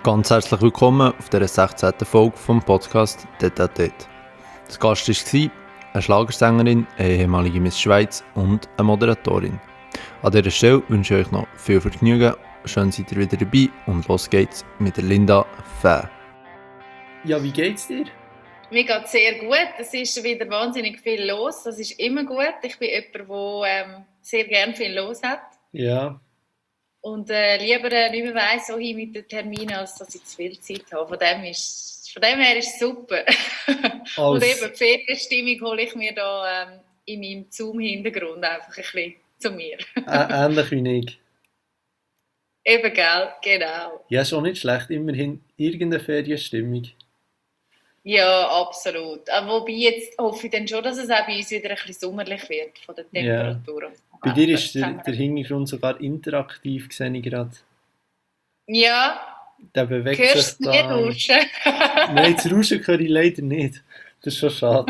Ganz herzlich willkommen auf dieser 16. Folge vom Podcast «Tete à Tete». Das Gast war eine Schlagersängerin, eine ehemalige Miss Schweiz und eine Moderatorin. An dieser Stelle wünsche ich euch noch viel Vergnügen, schön seid ihr wieder dabei und los geht's mit der Linda Fäh. Ja, wie geht's dir? Mir geht es sehr gut. Es ist wieder wahnsinnig viel los. Das ist immer gut. Ich bin jemand, der sehr gerne viel los hat. Ja. Und lieber nicht mehr weiss, so hin mit den Terminen, als dass ich zu viel Zeit habe. Von dem her ist es super. Und eben die Ferienstimmung hole ich mir da in meinem Zoom-Hintergrund einfach ein bisschen zu mir. Ähnlich wie ich. Eben, gell? Genau. Ja, ist auch nicht schlecht. Immerhin irgendeine Ferienstimmung. Ja, absolut. Wobei jetzt hoffe ich dann schon, dass es auch bei uns wieder ein bisschen sommerlich wird, von den Temperaturen. Ja. Bei dir ist der Hintergrund sogar interaktiv, sehe ich gerade. Ja. Der bewegt Hörst sich du da. nicht rauschen? Nein, das Rauschen höre ich leider nicht. Das ist schon schade.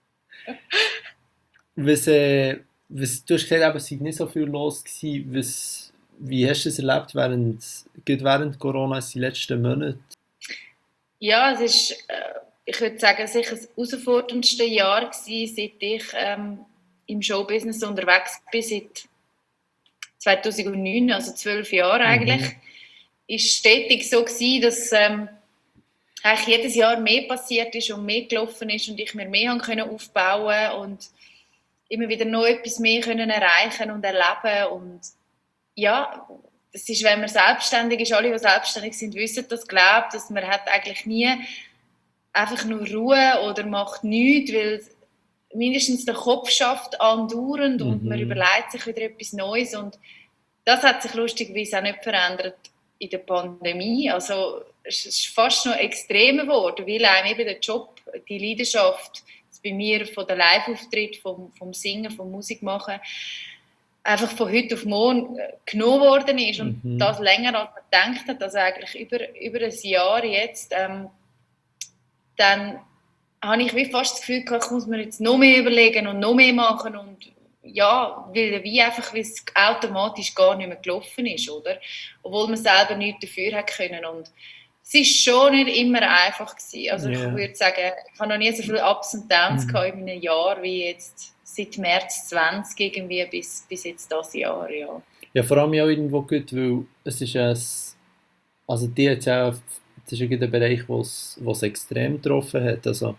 Du hast gesagt, es sei nicht so viel los gewesen. Wie hast du es erlebt während Corona, die letzten Monate? Ja, es ist, ich würde sagen, sicher das herausforderndste Jahr gewesen, seit ich im Showbusiness unterwegs bin, seit 2009, also 12 Jahre eigentlich. Ist stetig so gewesen, dass eigentlich jedes Jahr mehr passiert ist und mehr gelaufen ist und ich mir mehr aufbauen und immer wieder noch etwas mehr können erreichen und erleben. Und ja, das ist, wenn man selbstständig ist, alle, die selbstständig sind, wissen das, glaubt, dass man hat eigentlich nie einfach nur Ruhe oder macht nichts, weil mindestens der Kopf schafft andauernd und man überlegt sich wieder etwas Neues. Und das hat sich lustigerweise auch nicht verändert in der Pandemie. Also es ist fast noch extremer geworden, weil einem eben der Job, die Leidenschaft, bei mir von der Live-Auftritt, vom Singen, vom Musikmachen, einfach von heute auf morgen genommen worden ist und das länger als man gedacht hat, also eigentlich über ein Jahr jetzt, dann habe ich wie fast das Gefühl gehabt, ich muss mir jetzt noch mehr überlegen und noch mehr machen und ja, weil es automatisch gar nicht mehr gelaufen ist, oder? Obwohl man selber nichts dafür hat können und es war schon nicht immer einfach gewesen. Also ich würde sagen, ich habe noch nie so viele Ups und Downs gehabt in einem Jahr wie jetzt seit März 20 irgendwie bis jetzt das Jahr, ja. Ja, vor allem auch irgendwo gut, weil es ist also das ist ja der Bereich, wo es extrem getroffen hat, also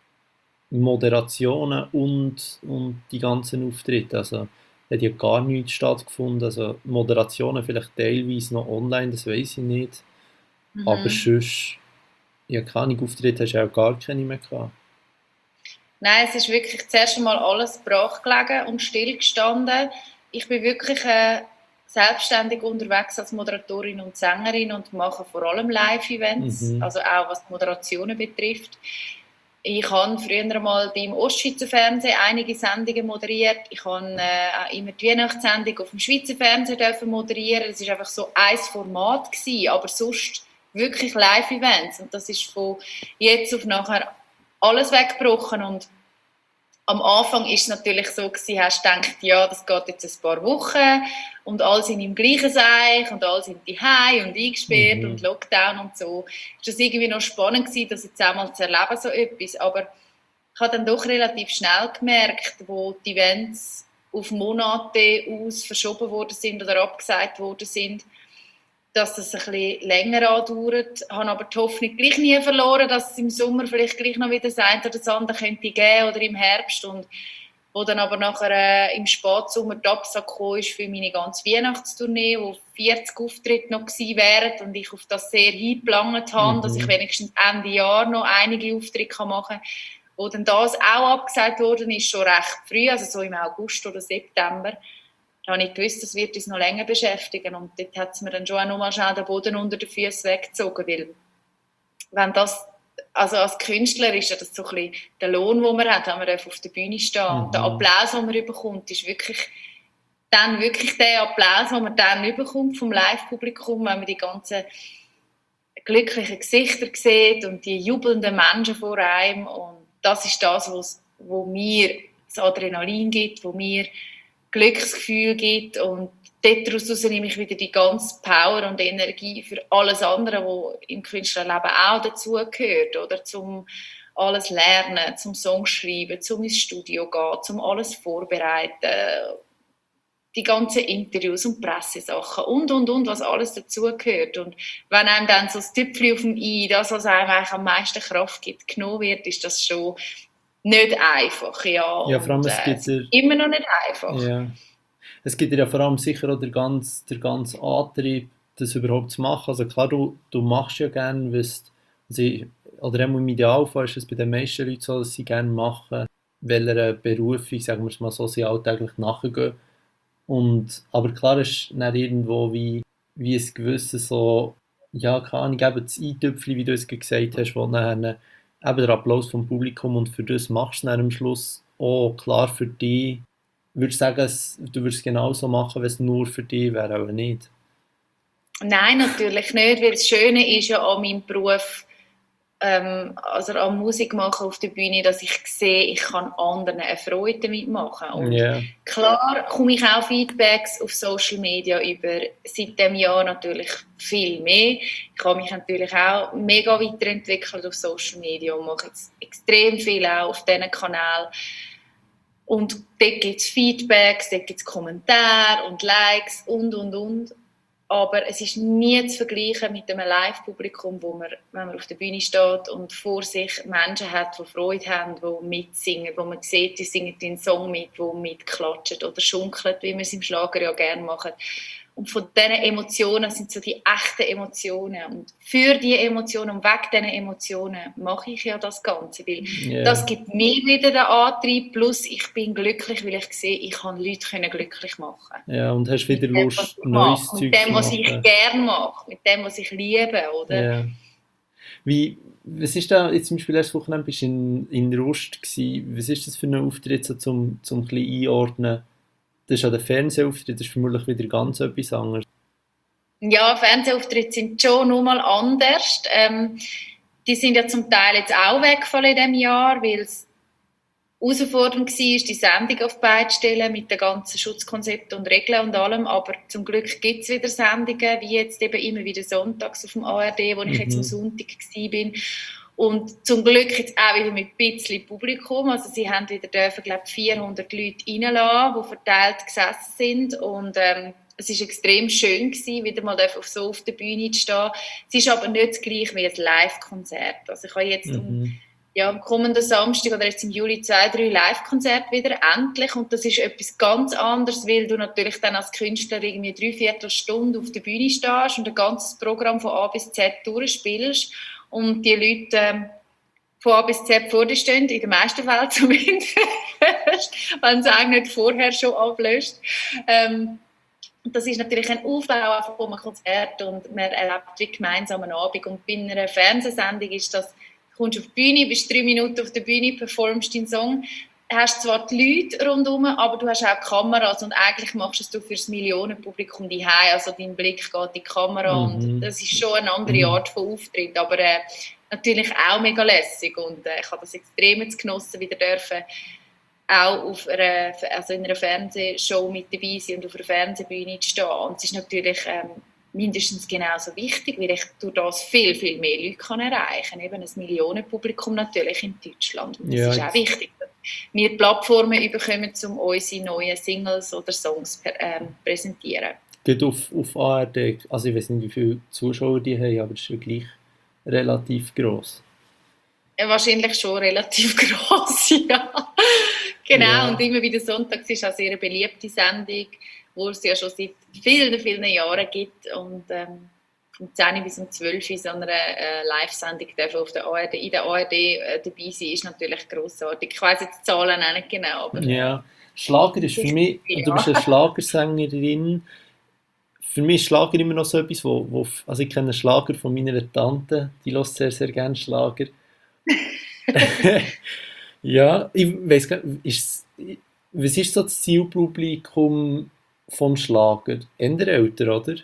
Moderationen und die ganzen Auftritte, also hat ja gar nichts stattgefunden, also Moderationen vielleicht teilweise noch online, das weiß ich nicht, aber sonst, ja, keine Auftritte hast du auch gar keine mehr gehabt. Nein, es ist wirklich zuerst einmal alles brach gelegen und stillgestanden. Ich bin wirklich selbstständig unterwegs als Moderatorin und Sängerin und mache vor allem Live-Events, also auch was die Moderationen betrifft. Ich habe früher mal beim Ostschweizer Fernsehen einige Sendungen moderiert. Ich habe auch immer die Weihnachtssendung auf dem Schweizer Fernsehen moderieren. Das war einfach so ein Format gewesen, aber sonst wirklich Live-Events. Und das ist von jetzt auf nachher alles weggebrochen. Und am Anfang war es natürlich so, hast du gedacht, ja, das geht jetzt ein paar Wochen und alle sind im gleichen Seich und alle sind daheim und eingesperrt und Lockdown und so. Es war irgendwie noch spannend gewesen, das jetzt einmal zu erleben, so etwas. Aber ich habe dann doch relativ schnell gemerkt, wo die Events auf Monate aus verschoben worden sind oder abgesagt worden sind, dass das ein bisschen länger andauert. Ich habe aber die Hoffnung gleich nie verloren, dass es im Sommer vielleicht gleich noch wieder das eine oder das andere könnte geben oder im Herbst. Und wo dann aber nachher im Spätsommer die Absage kam, ist für meine ganze Weihnachtstournee, wo 40 Auftritte noch gewesen wären und ich auf das sehr hingeplant habe, dass ich wenigstens Ende Jahr noch einige Auftritte machen kann. Wo dann das auch abgesagt worden ist, schon recht früh, also so im August oder September. Da habe ich gewusst, das wird uns noch länger beschäftigen und dort hat es mir dann schon auch noch mal schnell den Boden unter den Füßen weggezogen, weil wenn das, also als Künstler ist ja das so ein bisschen der Lohn, den man hat, wenn man auf der Bühne steht. Und der Applaus, den man bekommt, ist wirklich der Applaus, den man dann bekommt vom Live-Publikum, wenn man die ganzen glücklichen Gesichter sieht und die jubelnden Menschen vor einem. Und das ist das, wo mir das Adrenalin gibt, wo mir Glücksgefühl gibt und daraus nehme ich wieder die ganze Power und Energie für alles andere, was im Künstlerleben auch dazugehört, oder zum alles lernen, zum Song schreiben, zum ins Studio gehen, zum alles vorbereiten, die ganzen Interviews und Pressesachen und, was alles dazugehört. Und wenn einem dann so das Tüpfchen auf dem I, das, was einem eigentlich am meisten Kraft gibt, genommen wird, ist das schon nicht einfach. Ja, Ja, vor allem, es es ist immer noch nicht einfach. ja, es gibt dir ja vor allem sicher auch der ganze Antrieb, das überhaupt zu machen. Also klar, du machst ja gerne, oder im Idealfall ist es bei den meisten Leuten so, dass sie gerne machen, welcher Berufung, sagen wir es mal so, sie alltäglich nachgehen. Aber klar ist dann irgendwo wie ein gewisses so, ja, keine Ahnung, eben das Eintöpfchen, wie du es gesagt hast, wo dann eben der Applaus vom Publikum, und für das machst du dann am Schluss auch klar für dich. Würdest du sagen, du würdest es genauso machen, wenn es nur für dich wäre, aber nicht? Nein, natürlich nicht, weil das Schöne ist ja an meinem Beruf, also an Musik machen auf der Bühne, dass ich sehe, ich kann anderen eine Freude damit machen. Und Yeah. klar komme ich auch Feedbacks auf Social Media über, seit dem Jahr natürlich viel mehr. Ich habe mich natürlich auch mega weiterentwickelt auf Social Media und mache jetzt extrem viel auch auf diesen Kanälen. Und dort gibt es Feedbacks, dort gibt es Kommentare und Likes und. Aber es ist nie zu vergleichen mit einem Live-Publikum, wo man, wenn man auf der Bühne steht und vor sich Menschen hat, die Freude haben, die mitsingen, wo man sieht, die singen den Song mit, die mitklatschen oder schunkeln, wie wir es im Schlager ja gerne machen. Und von diesen Emotionen sind so die echten Emotionen. Und für diese Emotionen und wegen diesen Emotionen mache ich ja das Ganze. Weil das gibt mir wieder den Antrieb. Plus ich bin glücklich, weil ich sehe, ich kann Leute glücklich machen. Ja, und hast wieder Lust, neues Zeug zu machen. Mit dem, was ich gerne mache. Mit dem, was ich liebe, oder? Ja. Was ist da, jetzt zum Beispiel letztes Wochenende bist du in Rust gewesen. Was ist das für ein Auftritt, so zum ein bisschen einordnen? Das ist ja der Fernsehauftritt, das ist vermutlich wieder ganz etwas anderes. Ja, Fernsehauftritte sind schon nochmal anders. Die sind ja zum Teil jetzt auch weggefallen in diesem Jahr, weil es herausfordernd war, die Sendung auf die Beine zu stellen mit den ganzen Schutzkonzepten und Regeln und allem. Aber zum Glück gibt es wieder Sendungen, wie jetzt eben immer wieder sonntags auf dem ARD, wo ich jetzt am Sonntag war. Und zum Glück jetzt auch wieder mit ein bisschen Publikum. Also sie haben wieder dürfen, glaube ich, 400 Leute reinlassen, die verteilt gesessen sind. Und es war extrem schön gewesen, wieder mal auf der Bühne zu stehen. Es ist aber nicht das gleiche wie ein Live-Konzert. Also ich habe jetzt am kommenden Samstag oder jetzt im Juli 2-3 Live-Konzerte wieder endlich. Und das ist etwas ganz anderes, weil du natürlich dann als Künstler irgendwie 3/4 Stunde auf der Bühne stehst und ein ganzes Programm von A bis Z durchspielst. Und die Leute von A bis Z vor dir stehen, in den meisten Fällen zumindest, wenn es eigentlich nicht vorher schon ablöst. Das ist natürlich ein Aufbau von einem Konzert und man erlebt wie gemeinsam einen Abend. Und bei einer Fernsehsendung ist das, du kommst auf die Bühne, bist 3 Minuten auf der Bühne, performst deinen Song, hast zwar die Leute rundherum, aber du hast auch Kameras und eigentlich machst du es für das Millionenpublikum daheim, also dein Blick geht in die Kamera und das ist schon eine andere Art von Auftritt, aber natürlich auch mega lässig und ich habe das extrem jetzt genossen, wieder dürfen auch in einer Fernsehshow mit dabei sein und auf einer Fernsehbühne zu stehen und es ist natürlich mindestens genauso wichtig, weil ich durch das viel, viel mehr Leute kann erreichen kann. Eben ein Millionenpublikum natürlich in Deutschland. Und das ist auch wichtig, dass wir Plattformen bekommen, um unsere neuen Singles oder Songs präsentieren. Geht auf ARD, also ich weiß nicht, wie viele Zuschauer die haben, aber es ist ja gleich relativ gross. Wahrscheinlich schon relativ gross, ja. Genau, und immer wieder sonntags ist auch eine sehr beliebte Sendung, wo es ja schon seit vielen, vielen Jahren gibt. Und vom 10 bis um 12 in so einer Live-Sendung in der ARD dabei sein, ist natürlich grossartig. Ich weiss jetzt die Zahlen auch nicht genau. Aber, ja, Schlager ist für mich, du bist eine Schlagersängerin. Für mich ist Schlager immer noch so etwas, also ich kenne einen Schlager von meiner Tante, die hört sehr, sehr gerne Schlager. Ja, ich weiss gar nicht, was ist so das Zielpublikum vom Schlager? Eher älter, oder?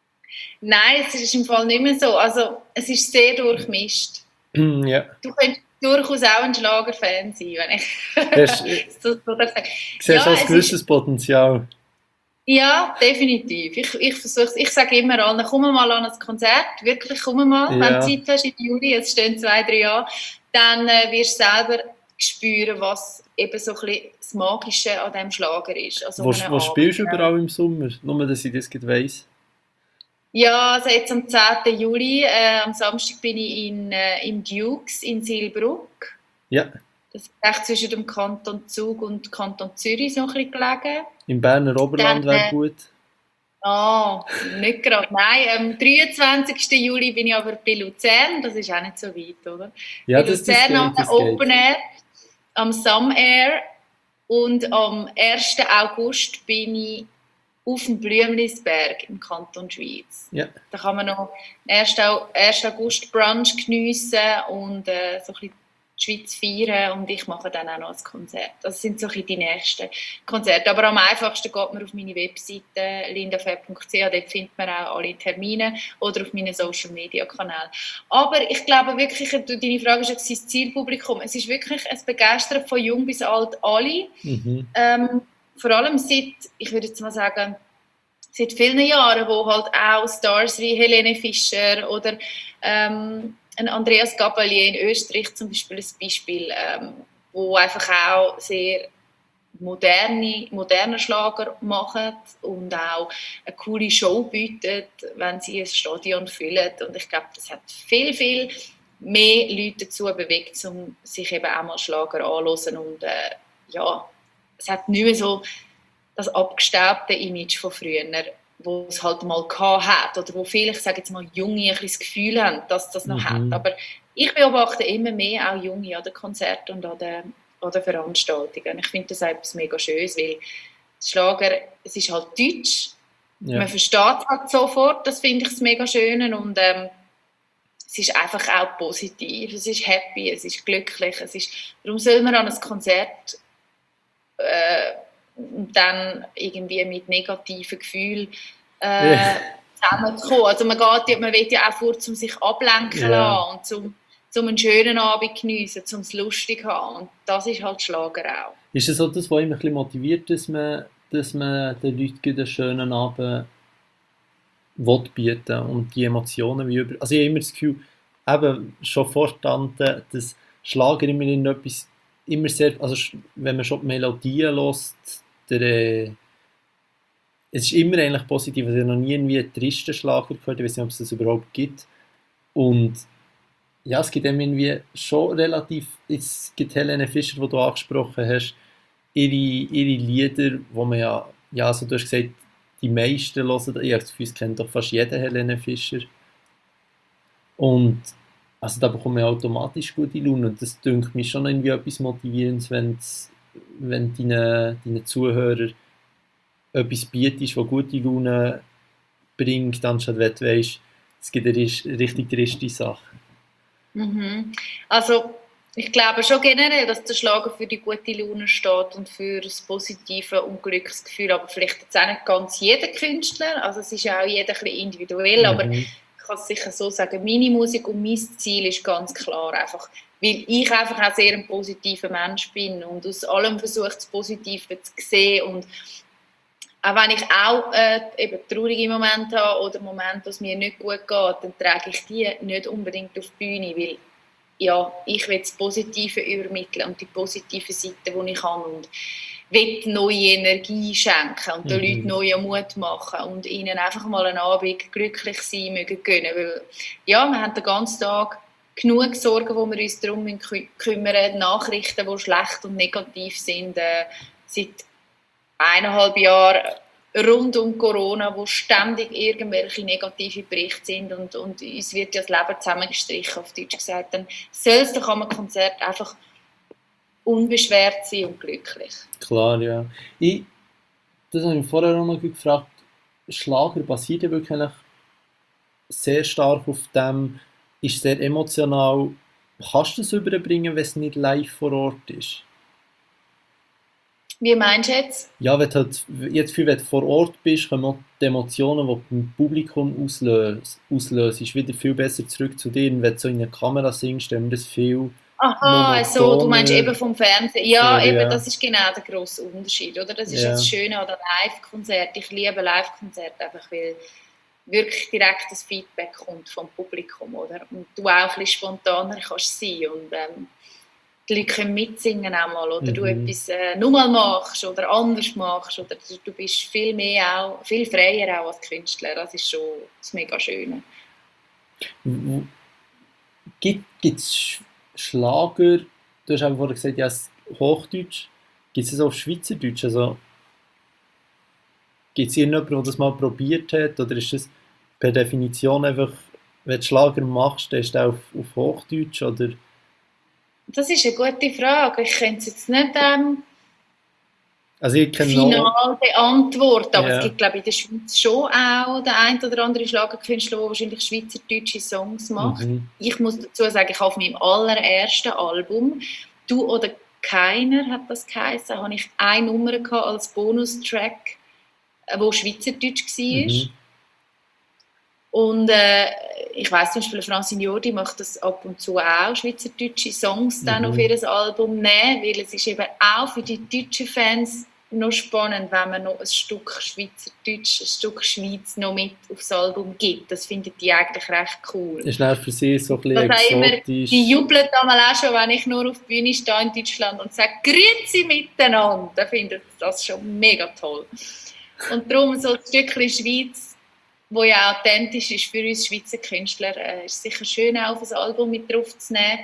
Nein, es ist im Fall nicht mehr so. Also, es ist sehr durchmischt. Ja. Du durchaus auch ein Schlagerfan sein, wenn ich so darf sagen. Siehst du ein gewisses Potenzial? Ja, definitiv. Ich versuche, ich sage immer allen, komm mal an ein Konzert, wirklich komm mal, wenn du Zeit hast im Juli, es stehen 2-3 Jahre, dann wirst du selber spüren, was eben so ein bisschen das Magische an diesem Schlager ist. Also wo spielst du überall im Sommer? Nur, dass ich das weiss. Ja, also jetzt am 10. Juli, am Samstag bin ich im Dukes in Silbruck. Ja. Das ist echt zwischen dem Kanton Zug und Kanton Zürich so ein bisschen gelegen. Im Berner Oberland wäre gut. Nicht gerade. Nein, am 23. Juli bin ich aber bei Luzern. Das ist auch nicht so weit, oder? Ja, bei Luzern am Open Air, am Some Air. Und am 1. August bin ich auf dem Blümlisberg im Kanton Schweiz. Ja. Da kann man noch 1. August Brunch geniessen und so ein bisschen die Schweiz feiern, und ich mache dann auch noch ein Konzert. Das sind so ein bisschen die nächsten Konzerte. Aber am einfachsten geht man auf meine Webseite lindafab.ch, dort findet man auch alle Termine, oder auf meinen Social Media Kanälen. Aber ich glaube wirklich, deine Frage ist das Zielpublikum. Es ist wirklich ein Begeistern von jung bis alt alle. Vor allem ich würde jetzt mal sagen, seit vielen Jahren, wo halt auch Stars wie Helene Fischer oder ein Andreas Gabalier in Österreich zum Beispiel ein Beispiel, wo einfach auch sehr moderne Schlager machen und auch eine coole Show bieten, wenn sie ein Stadion füllen. Und ich glaube, das hat viel, viel mehr Leute dazu bewegt, um sich eben auch mal Schlager anzuhören. Und es hat nicht mehr so das abgestaubte Image von früher, wo es halt mal hat, oder wo viele, ich sage jetzt mal, Junge ein bisschen das Gefühl haben, dass das noch hat. Aber ich beobachte immer mehr auch Junge an den Konzerten und an den Veranstaltungen. Ich finde das etwas mega Schönes, weil das Schlager, es ist halt deutsch, man versteht es halt sofort, das finde ich das mega Schön, und es ist einfach auch positiv, es ist happy, es ist glücklich, warum soll man an ein Konzert und dann irgendwie mit negativen Gefühlen zusammenzukommen. Also man will ja auch vor, um sich ablenken lassen und zum einen schönen Abend geniessen, um es lustig zu haben. Und das ist halt Schlager auch. Ist es auch das, was mich ein bisschen motiviert, dass man den Leuten einen schönen Abend bieten und die Emotionen wie über... Also ich habe immer das Gefühl, eben schon verstanden, dass Schlager immer sehr... Also wenn man schon die Melodien hört, es ist immer eigentlich positiv. Also ich habe noch nie irgendwie einen tristen Schlager gehört, ich weiß nicht, ob es das überhaupt gibt. Und ja, es gibt irgendwie schon relativ... Es gibt Helene Fischer, die du angesprochen hast, ihre Lieder, wo man also du hast gesagt, die meisten hören, ich habe das Gefühl, es kennt doch fast jeder Helene Fischer. Und also da bekommt man automatisch gute Laune. Und das dünkt mich schon irgendwie etwas Motivierendes, wenn deinen Zuhörern etwas bietest, das gute Laune bringt, anstatt wenn du weisst, es gibt eine richtig triste Sache. Also ich glaube schon generell, dass der Schlager für die gute Laune steht und für das positive und Glücksgefühl, aber vielleicht jetzt auch nicht ganz jeder Künstler, also es ist ja auch jeder ein bisschen individuell, aber ich kann es sicher so sagen, meine Musik und mein Ziel ist ganz klar einfach, weil ich einfach auch sehr ein positiver Mensch bin und aus allem versuche, das Positive zu sehen, und auch wenn ich auch eben traurige Momente habe oder Momente, wo es mir nicht gut geht, dann trage ich die nicht unbedingt auf die Bühne, weil ja, ich will das Positive übermitteln und die positive Seite, die ich habe, und will neue Energie schenken und den Leuten neuen Mut machen und ihnen einfach mal einen Abend glücklich sein mögen gönnen, weil ja, wir haben den ganzen Tag genug Sorgen, wo wir uns darum kümmern, Nachrichten, die schlecht und negativ sind, seit 1,5 Jahren rund um Corona, wo ständig irgendwelche negative Berichte sind, und uns wird ja das Leben zusammengestrichen, auf Deutsch gesagt. Dann soll es doch am Konzert einfach unbeschwert sein und glücklich. Klar, ja. Das habe ich vorher auch noch gefragt, Schlager basiert ja wirklich sehr stark auf dem, ist sehr emotional. Kannst du es überbringen, wenn es nicht live vor Ort ist? Wie meinst du jetzt? Ja, wenn du vor Ort bist, kommen auch die Emotionen, die du beim Publikum auslöst, wieder viel besser zurück zu dir. Und wenn du so in eine Kamera singst, dann das viel Aha, so, du meinst eben vom Fernsehen. Ja, eben, ja. das ist genau der grosse Unterschied, oder? Das ist Ja. das Schöne an den Live-Konzerten. Ich liebe Live-Konzerte einfach, weil wirklich direkt das Feedback kommt vom Publikum, oder? Und du auch ein bisschen spontaner kannst sein und die Leute können mitsingen auch mal, oder du etwas nochmal machst oder anders machst, oder du bist viel freier auch als Künstler. Das ist schon das mega Schöne. Gibt es Schlager, du hast vorhin gesagt, ja, Hochdeutsch, gibt es das auch auf Schweizerdeutsch? Also, gibt es irgendjemanden, der das mal probiert hat, oder ist das per Definition einfach, wenn du Schlager machst, dann ist der auf Hochdeutsch, oder? Das ist eine gute Frage. Ich könnte es jetzt nicht Also ich kenne final beantworten, aber Ja. es gibt, glaube ich, in der Schweiz schon auch den ein oder anderen Schlagerkünstler, der wahrscheinlich schweizerdeutsche Songs macht. Ich muss dazu sagen, ich habe auf meinem allerersten Album «Du oder keiner» hat das geheißen, habe ich eine Nummer gehabt als Bonustrack, wo schweizerdeutsch war. Und ich weiss zum Beispiel, Francine Jordi macht das ab und zu auch, schweizerdeutsche Songs dann auf ihr Album nehmen, weil es ist eben auch für die deutschen Fans noch spannend, wenn man noch ein Stück Schweizerdeutsch, ein Stück Schweiz noch mit aufs Album gibt. Das finden die eigentlich recht cool. Ist dann für sie so ein bisschen exotisch. Die jubeln einmal auch schon, wenn ich nur auf der Bühne stehe in Deutschland und sage «Grüezi miteinander!» Dann finden sie das schon mega toll. Und darum so ein Stückchen Schweiz, wo ja authentisch ist für uns Schweizer Künstler, ist sicher schön auch auf ein Album mit drauf zu nehmen.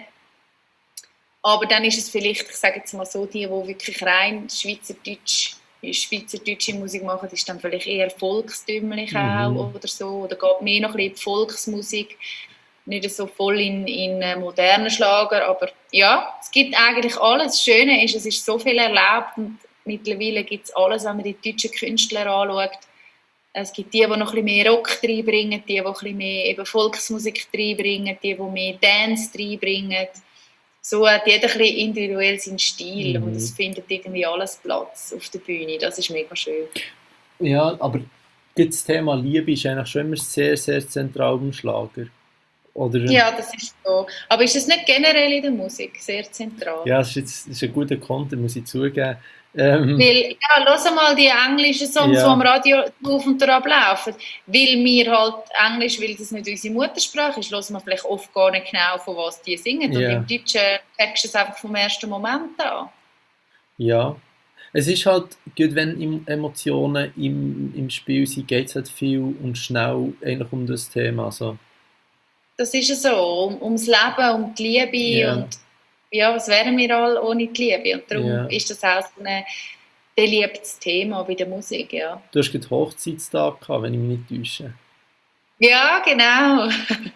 Aber dann ist es vielleicht, ich sage jetzt mal so, die wirklich rein schweizerdeutsche Musik machen, ist dann vielleicht eher volkstümlich auch oder so, oder geht mehr noch ein bisschen in die Volksmusik, nicht so voll in modernen Schlager, aber ja, es gibt eigentlich alles. Das Schöne ist, es ist so viel erlaubt und mittlerweile gibt es alles, wenn man die deutschen Künstler anschaut. Es gibt die noch ein bisschen mehr Rock reinbringen, die ein bisschen mehr eben Volksmusik reinbringen, die mehr Dance reinbringen. So hat jeder ein bisschen individuell seinen Stil und es findet irgendwie alles Platz auf der Bühne. Das ist mega schön. Ja, aber das Thema Liebe ist eigentlich schon immer sehr, sehr zentral im Schlager. Oder? Ja, das ist so. Aber ist es nicht generell in der Musik sehr zentral? Ja, das ist ein guter Content, muss ich zugeben. Weil, ja, hör mal die englischen Songs, die am Radio auf und ab laufen. Weil wir halt Englisch, weil das nicht unsere Muttersprache ist, hören wir vielleicht oft gar nicht genau, von was die singen. Und im Deutschen checkst du es einfach vom ersten Moment an. Ja. Es ist halt gut, wenn Emotionen im Spiel sind, geht es halt viel und schnell eigentlich um das Thema. So. Das ist ja so, ums Leben, um die Liebe und ja, was wären wir alle ohne die Liebe? Und darum ist das auch so ein beliebtes Thema bei der Musik, ja. Du hast gerade Hochzeitstag gehabt, wenn ich mich nicht täusche. Ja, genau.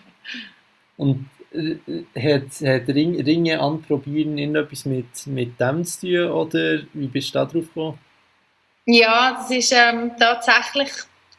Und hat Ringe anprobieren irgendetwas mit dem zu tun, oder wie bist du da drauf gekommen? Ja, das ist tatsächlich,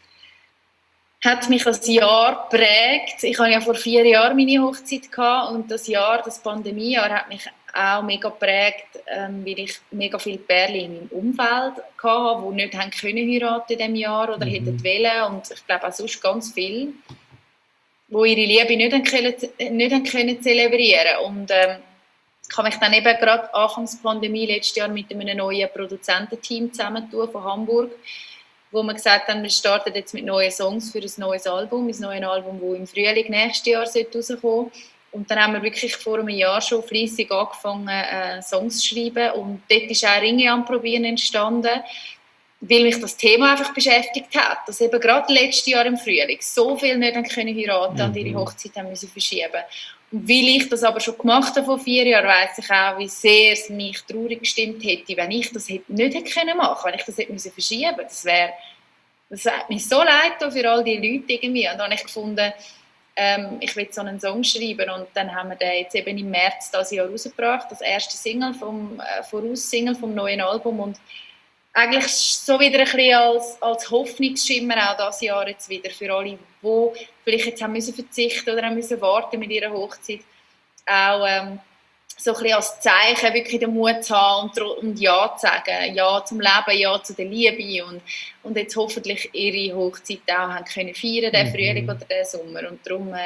hat mich das Jahr geprägt. Ich hatte ja vor 4 Jahren meine Hochzeit gehabt und das Pandemiejahr hat mich auch mega geprägt, weil ich mega viele Pärchen in meinem Umfeld hatte, die nicht haben können heiraten in diesem Jahr oder hätten wollen, und ich glaube auch sonst ganz viele, die ihre Liebe nicht haben können zelebrieren. Und ich habe mich dann eben gerade Anfangs der Pandemie letztes Jahr mit einem neuen Produzententeam zusammentun von Hamburg, wo wir gesagt haben, wir starten jetzt mit neuen Songs für ein neues Album, das im Frühling nächstes Jahr rauskommen sollte. Und dann haben wir wirklich vor einem Jahr schon fleissig angefangen, Songs zu schreiben. Und dort ist auch Ringe anprobieren entstanden, weil mich das Thema einfach beschäftigt hat. Dass eben gerade letztes Jahr im Frühling so viele nicht können heiraten und ihre Hochzeit haben müssen verschieben. Und weil ich das aber schon gemacht habe vor 4 Jahren, weiss ich auch, wie sehr es mich traurig gestimmt hätte, wenn ich das nicht hätte können machen, wenn ich das hätte müssen verschieben. Das hat mich so leid für all die Leute irgendwie. Und dann habe ich gefunden, ich will so einen Song schreiben, und dann haben wir den jetzt eben im März dieses Jahr rausgebracht, das erste Single Voraussingle vom neuen Album, und eigentlich so wieder ein bisschen als Hoffnungsschimmer auch dieses Jahr jetzt wieder für alle, die vielleicht jetzt haben müssen verzichten oder haben müssen warten mit ihrer Hochzeit, auch so ein bisschen als Zeichen wirklich den Mut zu haben und Ja zu sagen, Ja zum Leben, Ja zu der Liebe, und jetzt hoffentlich ihre Hochzeit auch haben können feiern, den Frühling oder den Sommer. Und darum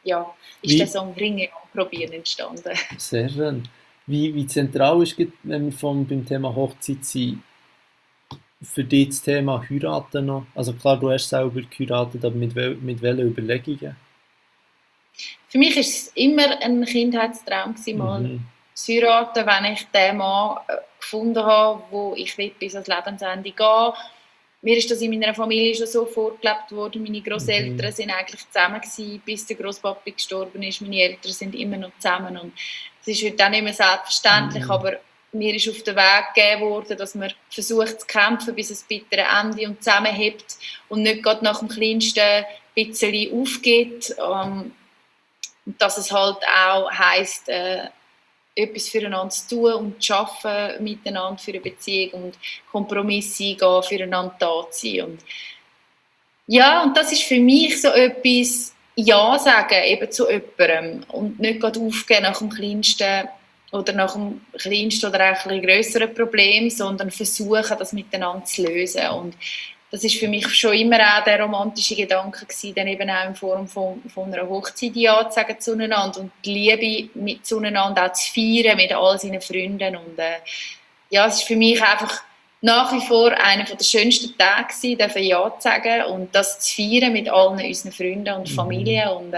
ja, ist der Song «Ringe probieren» entstanden. Sehr schön. Wie zentral ist, wenn wir beim Thema Hochzeit sind, für dich das Thema Heiraten noch? Also klar, du hast selber geheiratet, aber mit welchen Überlegungen? Für mich war es immer ein Kindheitstraum, mal zu heiraten, wenn ich den Mann gefunden habe, wo ich will, bis ans Lebensende gehen. Mir ist das in meiner Familie schon so vorgelebt worden. Meine Grosseltern sind eigentlich zusammen gewesen, bis der Grosspapi gestorben ist. Meine Eltern sind immer noch zusammen. Und es ist heute auch nicht mehr selbstverständlich, aber mir ist auf den Weg gegeben worden, dass man versucht zu kämpfen, bis es bittere Ende und zusammenhebt und nicht gerade nach dem kleinsten bisschen aufgeht. Und dass es halt auch heisst, etwas füreinander zu tun und zu arbeiten miteinander für eine Beziehung und Kompromisse eingehen, füreinander da zu sein. Und ja, und das ist für mich so etwas, Ja sagen eben zu jemandem und nicht gerade aufgeben nach dem kleinsten oder nach dem kleinsten oder auch ein grösseren Problem, sondern versuchen, das miteinander zu lösen. Und das ist für mich schon immer auch der romantische Gedanke gewesen, dann eben auch in Form von einer Hochzeit Ja zu sagen zueinander und die Liebe zueinander auch zu feiern mit all seinen Freunden. Und ja, es ist für mich einfach nach wie vor einer der schönsten Tage gewesen, dürfen Ja zu sagen und das zu feiern mit allen unseren Freunden und Familie. Und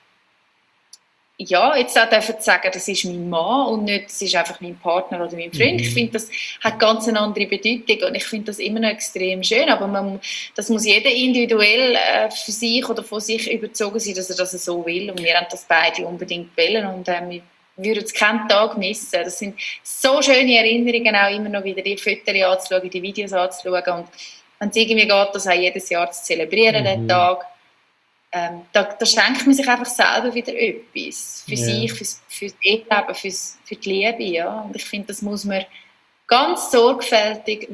ja, jetzt auch dürfen zu sagen, das ist mein Mann und nicht, das ist einfach mein Partner oder mein Freund. Ich finde, das hat ganz eine andere Bedeutung und ich finde das immer noch extrem schön, aber das muss jeder individuell für sich oder von sich überzogen sein, dass er das so will und wir haben das beide unbedingt wollen und wir würden es keinen Tag missen. Das sind so schöne Erinnerungen, auch immer noch wieder die Fotos anzuschauen, die Videos anzuschauen und wenn es irgendwie geht, das auch jedes Jahr zu zelebrieren, den Tag. Da schenkt man sich einfach selber wieder etwas. Für sich, fürs Leben, für die Liebe. Ja. Und ich finde, das muss man ganz sorgfältig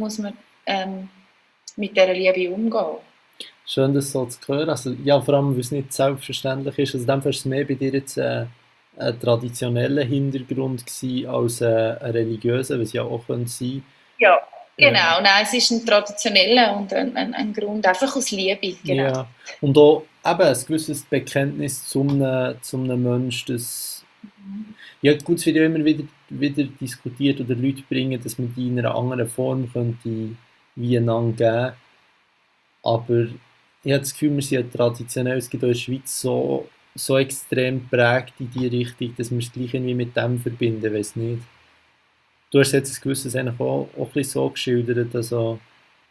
mit dieser Liebe umgehen. Schön, das so zu hören. Also, ja, vor allem, weil es nicht selbstverständlich ist. Also, in dem Fall ist es mehr bei dir jetzt ein traditioneller Hintergrund gewesen als ein religiöser, was ja auch sein könnte. Ja. Genau, nein, es ist ein traditioneller und ein Grund, einfach aus Liebe. Genau. Ja, und auch eben ein gewisses Bekenntnis zu einem Menschen, das, ja gut, es wird ja immer wieder diskutiert oder Leute bringen, dass man die in einer anderen Form könnte wie einander geben, aber ich habe das Gefühl, wir sind ja traditionell, es gibt auch in der Schweiz so extrem geprägt in die Richtung, dass wir es gleich irgendwie mit dem verbinden, weiß nicht. Du hast jetzt ein gewisses eigentlich auch ein bisschen so geschildert, also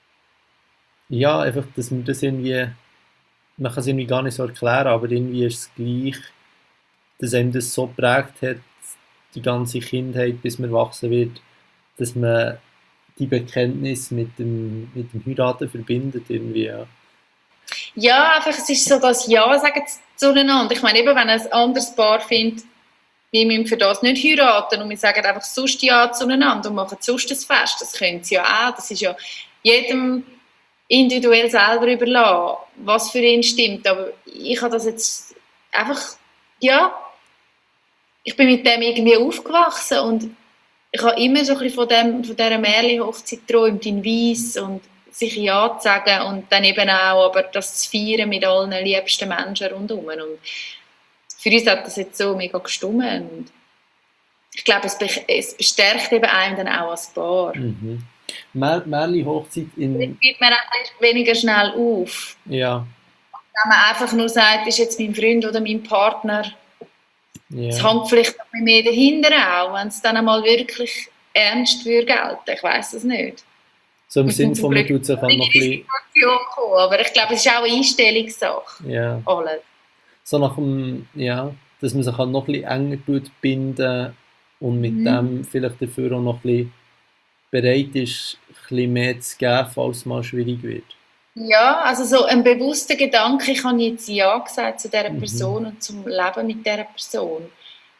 ja, einfach, dass man das irgendwie, man kann es irgendwie gar nicht so erklären, aber irgendwie ist es gleich, dass einem das so geprägt hat, die ganze Kindheit, bis man erwachsen wird, dass man die Bekenntnis mit dem Heiraten verbindet irgendwie, ja. Ja, einfach, es ist so das Ja sagen zueinander. Ich meine, eben, wenn ein anderes Paar findet, wir müssen für das nicht heiraten und wir sagen einfach sonst Ja zueinander und machen sonst ein Fest, das können sie ja auch, das ist ja jedem individuell selber überlassen, was für ihn stimmt, aber ich habe das jetzt einfach, ja, ich bin mit dem irgendwie aufgewachsen und ich habe immer so ein bisschen von dieser Märchen-Hochzeit geträumt, in Weiss und sich Ja zu sagen und dann eben auch aber das zu feiern mit allen liebsten Menschen rundherum. Und für uns hat das jetzt so mega gestimmt. Und ich glaube, es bestärkt eben einem dann auch als Paar. Mhm. Märchen-Hochzeit in... Dann gibt man auch weniger schnell auf. Ja. Wenn man einfach nur sagt, ist jetzt mein Freund oder mein Partner, es Ja. hängt vielleicht noch mehr dahinter auch, wenn es dann einmal wirklich ernst würde gelten. Ich weiss es nicht. So im Sinne von, man tut sich auch noch ein bisschen... Aber ich glaube, es ist auch eine Einstellungssache. Ja. Alles. So nach dem, ja, dass man sich halt noch ein bisschen enger binden und mit dem vielleicht dafür auch noch ein bisschen bereit ist, ein bisschen mehr zu geben, falls es mal schwierig wird. Ja, also so ein bewusster Gedanke, ich habe jetzt Ja gesagt zu dieser Person und zum Leben mit dieser Person.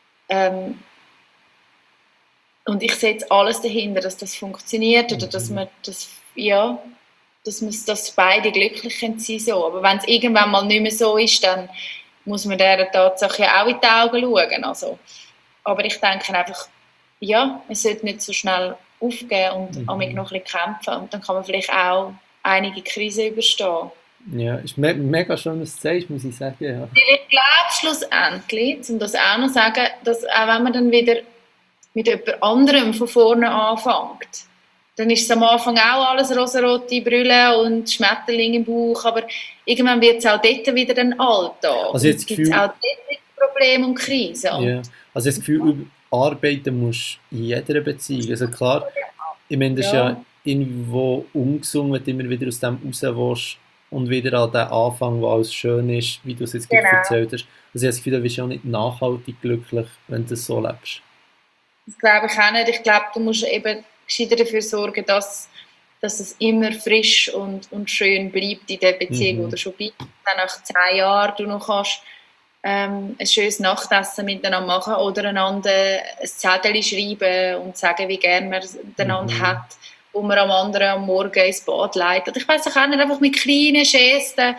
Und ich setze alles dahinter, dass das funktioniert oder dass man das, ja, dass beide glücklich sein können so. Aber wenn es irgendwann mal nicht mehr so ist, dann muss man dieser Tatsache ja auch in die Augen schauen. Also, aber ich denke einfach, ja, man sollte nicht so schnell aufgeben und noch ein bisschen kämpfen und dann kann man vielleicht auch einige Krisen überstehen. Ja, ist mega schön, was du sagst, muss ich sagen. Ja. Weil ich glaube schlussendlich, um das auch noch zu sagen, dass auch wenn man dann wieder mit jemand anderem von vorne anfängt, dann ist es am Anfang auch alles rosarote Brille und Schmetterlinge im Bauch, aber irgendwann wird es auch dort wieder ein Alltag. Also jetzt es gibt auch dort wieder Probleme und Krisen. Ja, also das Gefühl, arbeiten musst in jeder Beziehung. Also klar, ich meine, das ist ja irgendwo ungesund, wenn du immer wieder aus dem raus willst und wieder an den Anfang, wo alles schön ist, wie du es jetzt gerade erzählt hast. Also ich habe das Gefühl, du bist ja nicht nachhaltig glücklich, wenn du das so lebst. Das glaube ich auch nicht. Ich glaube, du musst eben gescheiter dafür sorgen, dass es immer frisch und schön bleibt in der Beziehung, wo du schon bist. Dann nach 10 Jahren du noch kannst ein schönes Nachtessen miteinander machen oder einander ein Zettel schreiben und sagen, wie gerne man miteinander hat, wo man am anderen am Morgen ins Bad leitet. Ich weiss auch nicht, einfach mit kleinen Gesten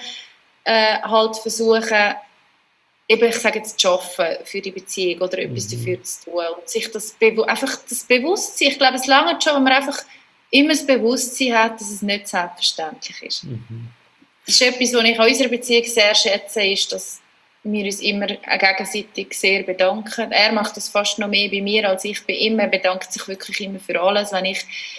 halt versuchen, eben, ich sage jetzt, zu arbeiten für die Beziehung oder etwas dafür zu tun und sich einfach das Bewusstsein, ich glaube, es lange schon, wenn man einfach immer das Bewusstsein hat, dass es nicht selbstverständlich ist. Das ist etwas, was ich an unserer Beziehung sehr schätze, ist, dass wir uns immer gegenseitig sehr bedanken. Er macht das fast noch mehr bei mir als ich bei ihm. Er bedankt sich wirklich immer für alles. Bei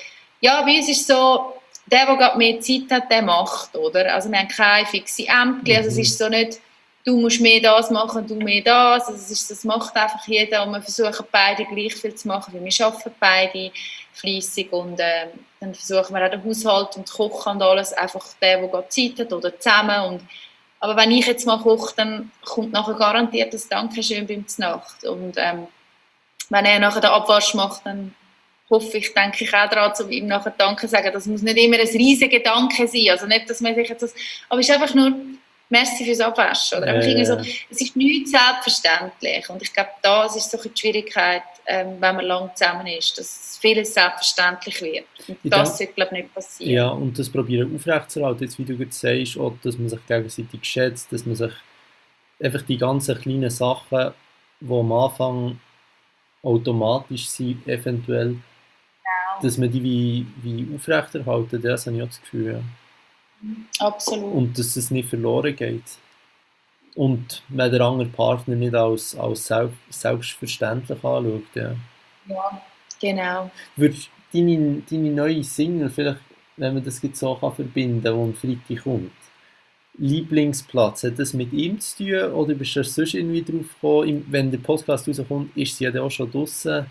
uns ist es so, der gerade mehr Zeit hat, der macht, oder? Also wir haben keine fixe Ämter, also es ist so nicht, du musst mehr das machen, du mehr das. Also das macht einfach jeder und wir versuchen beide gleich viel zu machen, weil wir arbeiten beide fleissig und dann versuchen wir auch den Haushalt und Kochen und alles, einfach der gerade Zeit hat oder zusammen. Aber wenn ich jetzt mal koche, dann kommt nachher garantiert das Dankeschön beim Znacht. Und wenn er nachher den Abwasch macht, dann denke ich auch daran, um ihm nachher Danke zu sagen. Das muss nicht immer ein riesiger Gedanke sein. Also nicht, dass man sich jetzt aber es ist einfach nur Merci fürs Abwaschen. Oder? So, es ist nichts selbstverständlich. Und ich glaube, das ist so die Schwierigkeit, wenn man lange zusammen ist, dass vieles selbstverständlich wird. Und das sollte, glaube ich, nicht passieren. Ja, und das probieren aufrechtzuerhalten, jetzt, wie du gerade sagst, auch, dass man sich gegenseitig schätzt, dass man sich einfach die ganzen kleinen Sachen, die am Anfang automatisch sind, eventuell, dass man die wie aufrechterhalten, das habe ich auch das Gefühl. Ja. Absolut. Und dass es nicht verloren geht. Und wenn der andere Partner nicht als selbstverständlich anschaut. Ja, genau. Würdest deine neue Single, vielleicht, wenn man das jetzt so verbinden kann, die am Freitag kommt, Lieblingsplatz, hat das mit ihm zu tun oder bist du sonst irgendwie drauf gekommen? Wenn der Podcast rauskommt, ist sie ja auch schon draussen.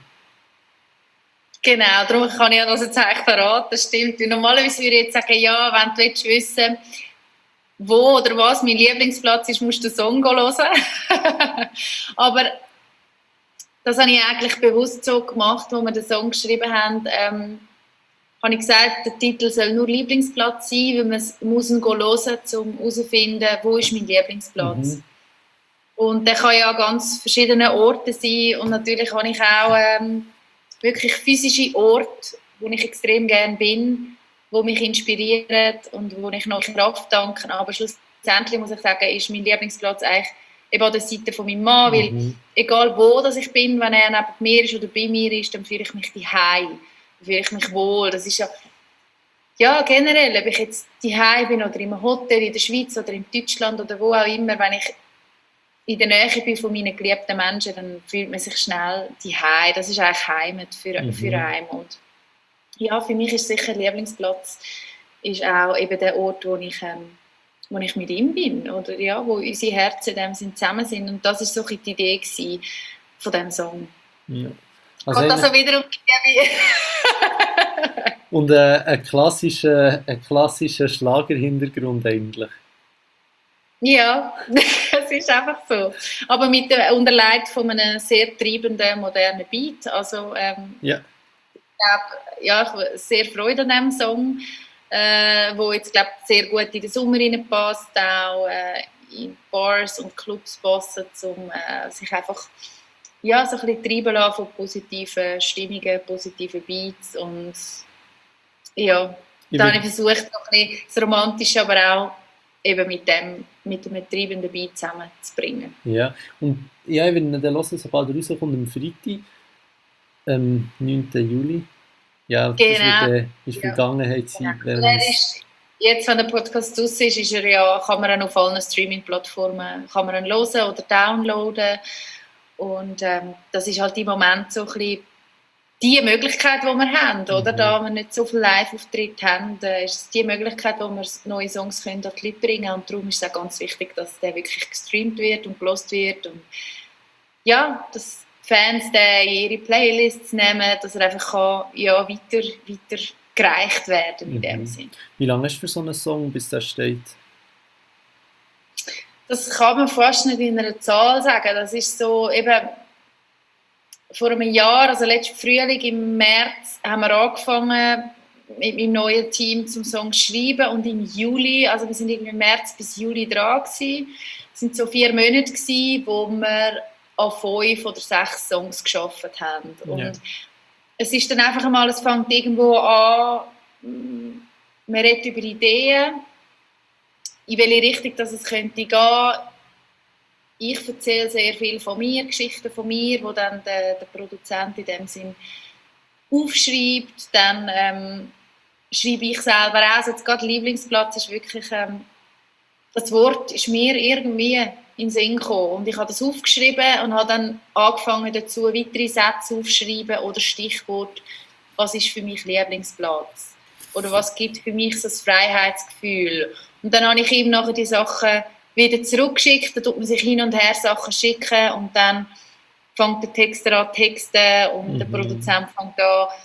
Genau, darum kann ich das jetzt eigentlich verraten, das stimmt. Normalerweise würde ich jetzt sagen, ja, wenn du wissen willst, wo oder was mein Lieblingsplatz ist, musst du den Song hören. Aber das habe ich eigentlich bewusst so gemacht, wo wir den Song geschrieben haben. Habe ich gesagt, der Titel soll nur Lieblingsplatz sein, weil man muss ihn hören, um herauszufinden, wo ist mein Lieblingsplatz. Und der kann ja an ganz verschiedenen Orten sein und natürlich habe ich auch wirklich physische Orte, wo ich extrem gerne bin, wo mich inspirieren und wo ich noch Kraft danke. Aber schlussendlich muss ich sagen, ist mein Lieblingsplatz eigentlich eben an der Seite von meinem Mann, weil egal wo dass ich bin, wenn er neben mir ist oder bei mir ist, dann fühle ich mich daheim, fühle ich mich wohl. Das ist ja generell, ob ich jetzt daheim bin oder im Hotel in der Schweiz oder in Deutschland oder wo auch immer, wenn ich in der Nähe bin von meinen geliebten Menschen, dann fühlt man sich schnell daheim. Das ist eigentlich Heimat für einen. Und ja, für mich ist sicher Lieblingsplatz ist auch eben der Ort, wo ich mit ihm bin oder ja, wo unsere Herzen in dem Sinn zusammen sind. Und das war so die Idee von diesem Song. Ja. Also geht also wieder um die Liebe. Und ein klassischer Schlagerhintergrund eigentlich. Ja, es ist einfach so. Aber mit unterlegt von einem sehr treibenden, modernen Beat. Also, ich habe sehr Freude an diesem Song, wo jetzt, glaube ich, sehr gut in den Sommer passt, auch in Bars und Clubs passen, um sich einfach so ein bisschen treiben lassen von positiven Stimmungen, positiven Beats. Und ja, da habe ich versucht, noch ein bisschen das Romantische, aber auch eben mit dem treibenden Beat zusammenzubringen. Ja, und ja, ich will dann hören, sobald er rauskommt, am Freitag, 9. Juli. Ja, genau. Das wird Vergangenheit sein. Genau. Jetzt, wenn der Podcast draussen ist er ja, kann man ihn auf allen Streaming-Plattformen hören oder downloaden. Und das ist halt im Moment so ein bisschen die Möglichkeit, die wir haben, oder? Da wir nicht so viele Live-Auftritte haben, ist es die Möglichkeit, wo wir neue Songs können an die Leute bringen können. Und darum ist es auch ganz wichtig, dass der wirklich gestreamt wird und gelost wird. Und ja, dass Fans den in ihre Playlists nehmen, dass er einfach kann, ja, weiter gereicht werden in dem Sinn. Wie lange ist für so einen Song, bis der steht? Das kann man fast nicht in einer Zahl sagen. Das ist so eben vor einem Jahr, also letzten Frühling im März, haben wir angefangen mit meinem neuen Team zum Song zu schreiben und im Juli, also wir sind irgendwie im März bis Juli dran gewesen. Es sind so 4 Monate gewesen, wo wir an 5 oder 6 Songs gearbeitet haben. Und es ist dann einfach einmal, es fängt irgendwo an, man redet über Ideen, in welche Richtung dass es könnte gehen. Ich erzähle sehr viel von mir, Geschichten von mir, die dann der Produzent in dem Sinn aufschreibt. Dann schreibe ich selber auch. Also jetzt gerade Lieblingsplatz ist wirklich, das Wort ist mir irgendwie in den Sinn gekommen. Und ich habe das aufgeschrieben und habe dann angefangen dazu weitere Sätze aufzuschreiben oder Stichwort, was ist für mich Lieblingsplatz? Oder was gibt für mich so das Freiheitsgefühl? Und dann habe ich ihm nachher die Sachen wieder zurückgeschickt, da tut man sich hin und her Sachen schicken und dann fängt der Texter an zu texten und der Produzent fängt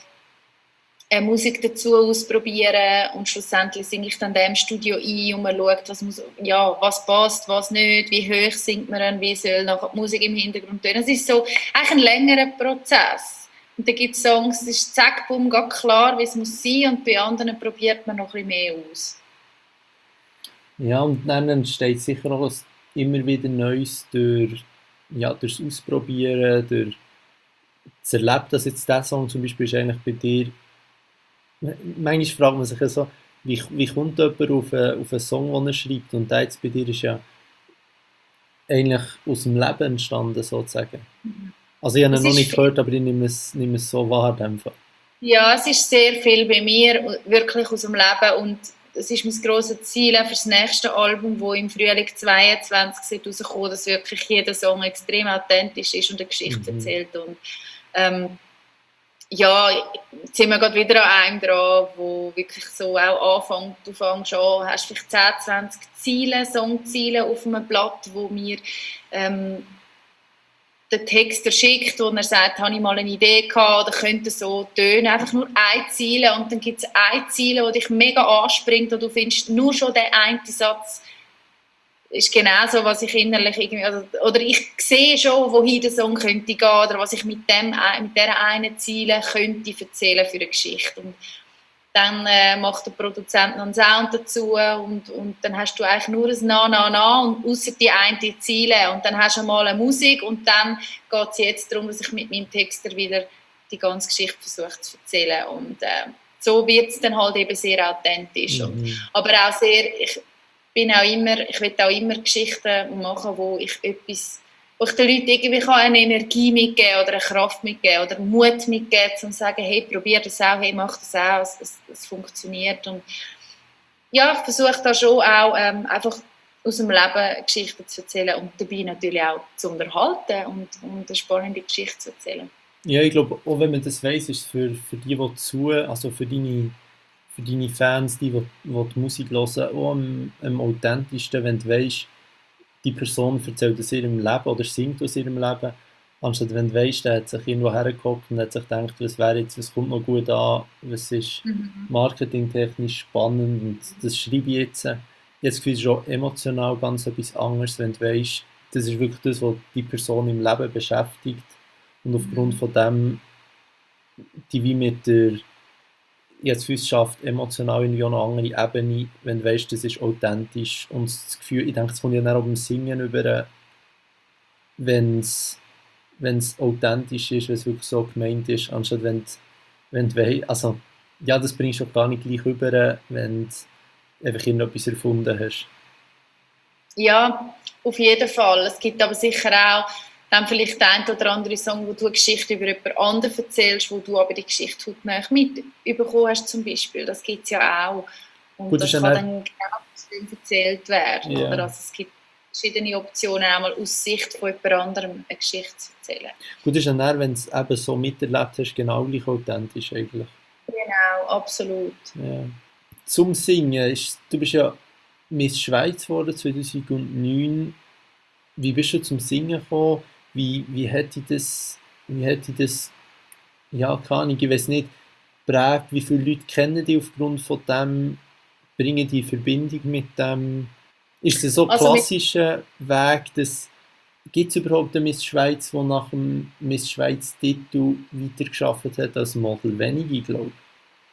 an Musik dazu auszuprobieren und schlussendlich singe ich dann im Studio ein und man schaut, was passt, was nicht, wie hoch singt man, wie soll nachher die Musik im Hintergrund tönen. Es ist so eigentlich ein längerer Prozess. Und dann gibt es Songs, es ist zack, bumm, ganz klar, wie es muss sein und bei anderen probiert man noch ein bisschen mehr aus. Ja, und dann entsteht sicher auch immer wieder Neues durchs Ausprobieren, durch das Erleben, dass jetzt dieser Song zum Beispiel ist eigentlich bei dir, manchmal fragt man sich ja so, wie kommt jemand auf einen Song, den er schreibt, und der jetzt bei dir ist ja eigentlich aus dem Leben entstanden, sozusagen. Also ich habe ihn noch nicht gehört, aber ich nehme es so wahr. Ja, es ist sehr viel bei mir, wirklich aus dem Leben, und das ist mein grosses Ziel für das nächste Album, das im Frühling 2022 rauskommt, dass wirklich jeder Song extrem authentisch ist und eine Geschichte erzählt. Und jetzt sind wir gerade wieder an einem dran, wo wirklich so auch anfängt, du fängst an, hast vielleicht 10, 20 Ziele, Songziele auf einem Blatt, wo mir der Texter schickt, wo er sagt, habe ich mal eine Idee gehabt oder könnte so tönen, einfach nur ein Ziel, und dann gibt es ein Ziel, das dich mega anspringt und du findest nur schon den einen Satz ist genau so, was ich innerlich irgendwie, oder ich sehe schon, wohin der Song könnte gehen oder was ich mit dieser einen Ziele könnte erzählen für eine Geschichte. Und dann macht der Produzent noch einen Sound dazu und dann hast du eigentlich nur ein Na und ausser die eine Ziele und dann hast du mal eine Musik und dann geht es jetzt darum, dass ich mit meinem Texter wieder die ganze Geschichte versuche zu erzählen und so wird es dann halt eben sehr authentisch. Aber auch sehr, ich will auch immer Geschichten machen, wo ich den Leuten irgendwie eine Energie mitgeben kann oder eine Kraft mitgeben oder Mut mitgeben, um zu sagen, hey, probier das auch, hey, mach das auch, es funktioniert. Und ja, ich versuche da schon auch einfach aus dem Leben Geschichten zu erzählen und dabei natürlich auch zu unterhalten und eine spannende Geschichte zu erzählen. Ja, ich glaube, auch wenn man das weiss, ist es für die also für deine Fans, die Musik hören, auch am authentischsten, wenn du weisst, die Person erzählt aus ihrem Leben oder singt aus ihrem Leben, anstatt wenn du weisst, der hat sich irgendwo hergehockt und hat sich gedacht, was kommt noch gut an, was ist marketingtechnisch spannend und das schreibe ich jetzt. Jetzt ist es auch emotional ganz etwas anderes, wenn du weisst, das ist wirklich das, was die Person im Leben beschäftigt und aufgrund von dem die wie mit der jetzt schafft emotional irgendwie auch eine andere Ebene, wenn du weißt, das ist authentisch und das Gefühl, ich denke, es kommt ja dann auch beim Singen über, wenn es authentisch ist, wenn es wirklich so gemeint ist, anstatt wenn du weißt, also ja, das bringst du auch gar nicht gleich rüber, wenn du einfach irgendetwas erfunden hast. Ja, auf jeden Fall. Es gibt aber sicher auch dann vielleicht der ein oder andere Song, wo du eine Geschichte über jemand anderen erzählst, wo du aber die Geschichte hautnah mitbekommen hast zum Beispiel. Das gibt es ja auch. Und Gut, das kann dann genau erzählt werden. Ja. Oder? Also es gibt verschiedene Optionen, einmal aus Sicht von jemand anderem eine Geschichte zu erzählen. Gut, ist ja dann, wenn du es eben so miterlebt hast, genau gleich authentisch eigentlich. Genau, absolut. Ja. Zum Singen, du bist ja Miss Schweiz geworden 2009. Wie bist du zum Singen gekommen? Wie hätte das, ja, keine Ahnung, ich weiß nicht, prägt, wie viele Leute kennen dich aufgrund von dem, bringen die in Verbindung mit dem? Ist es so ein Also klassischer Weg, gibt es überhaupt eine Miss Schweiz, die nach dem Miss Schweiz-Titel weitergearbeitet hat als Model? Wenige, glaube ich.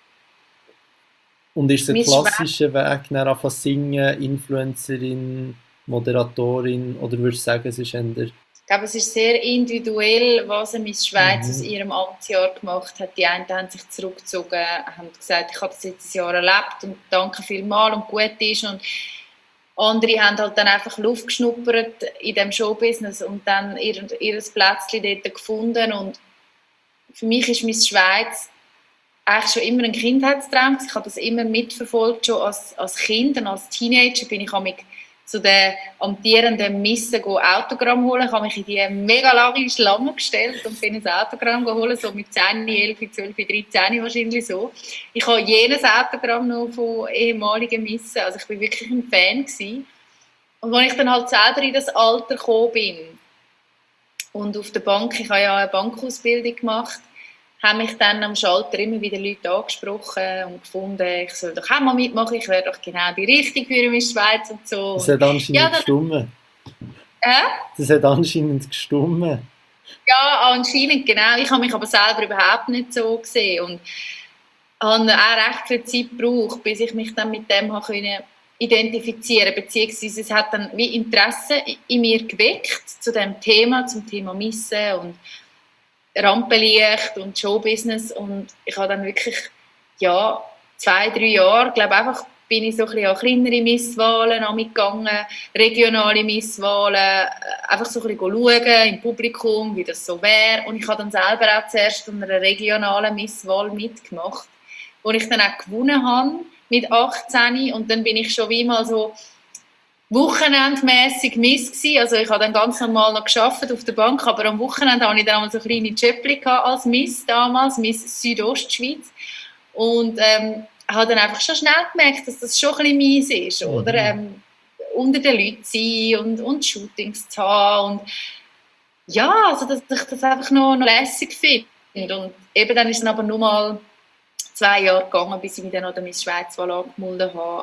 Und ist es ein Miss klassischer Weg, dann anfangen zu singen, Influencerin, Moderatorin, oder würdest du sagen, es ist eher... Ich glaube, es ist sehr individuell, was eine Miss Schweiz aus ihrem Amtsjahr gemacht hat. Die einen haben sich zurückgezogen, haben gesagt, ich habe das jetzt ein Jahr erlebt und danke vielmals und gut ist. Und andere haben halt dann einfach Luft geschnuppert in dem Showbusiness und dann ihr Plätzchen dort gefunden. Und für mich ist Miss Schweiz eigentlich schon immer ein Kindheitstraum. Ich habe das immer mitverfolgt, schon als Kind und als Teenager bin ich zu den amtierenden Missen Autogramm holen. Ich habe mich in die mega lange Schlange gestellt und bin ein Autogramm geholt, so mit 10, 11, 12, 13 wahrscheinlich so. Ich habe jenes Autogramm noch von ehemaligen Missen, also ich bin wirklich ein Fan gewesen. Und als ich dann halt selber in das Alter gekommen bin und auf der Bank, ich habe ja eine Bankausbildung gemacht, haben mich dann am Schalter immer wieder Leute angesprochen und gefunden, ich soll doch auch mal mitmachen, ich wäre doch genau die Richtige für Miss Schweiz und so. Das hat anscheinend gestimmt. Das hat anscheinend gestimmt. Ja, anscheinend, genau. Ich habe mich aber selber überhaupt nicht so gesehen und habe auch recht viel Zeit gebraucht, bis ich mich dann mit dem identifizieren konnte, beziehungsweise es hat dann wie Interesse in mir geweckt zu dem Thema, zum Thema Missen und Rampenlicht und Showbusiness und ich habe dann wirklich, 2, 3 Jahre, glaube einfach bin ich so ein bisschen an kleinere Misswahlen mitgegangen, regionale Misswahlen, einfach so ein bisschen schauen im Publikum, wie das so wäre und ich habe dann selber auch zuerst an einer regionalen Misswahl mitgemacht, wo ich dann auch gewonnen habe mit 18 und dann bin ich schon wie mal so wochenendmässig Miss gewesen. Also ich habe dann ganz normal noch gearbeitet auf der Bank, aber am Wochenende hatte ich dann einmal so kleine Jobli als Miss damals, Miss Südostschweiz. Und habe dann einfach schon schnell gemerkt, dass das schon ein bisschen mies ist, oder? Unter den Leuten sein und Shootings zu haben. Und ja, also dass ich das einfach noch lässig finde. Und eben dann ist es aber nur mal 2 Jahre gegangen, bis ich mich dann an der Miss Schweiz angemeldet habe.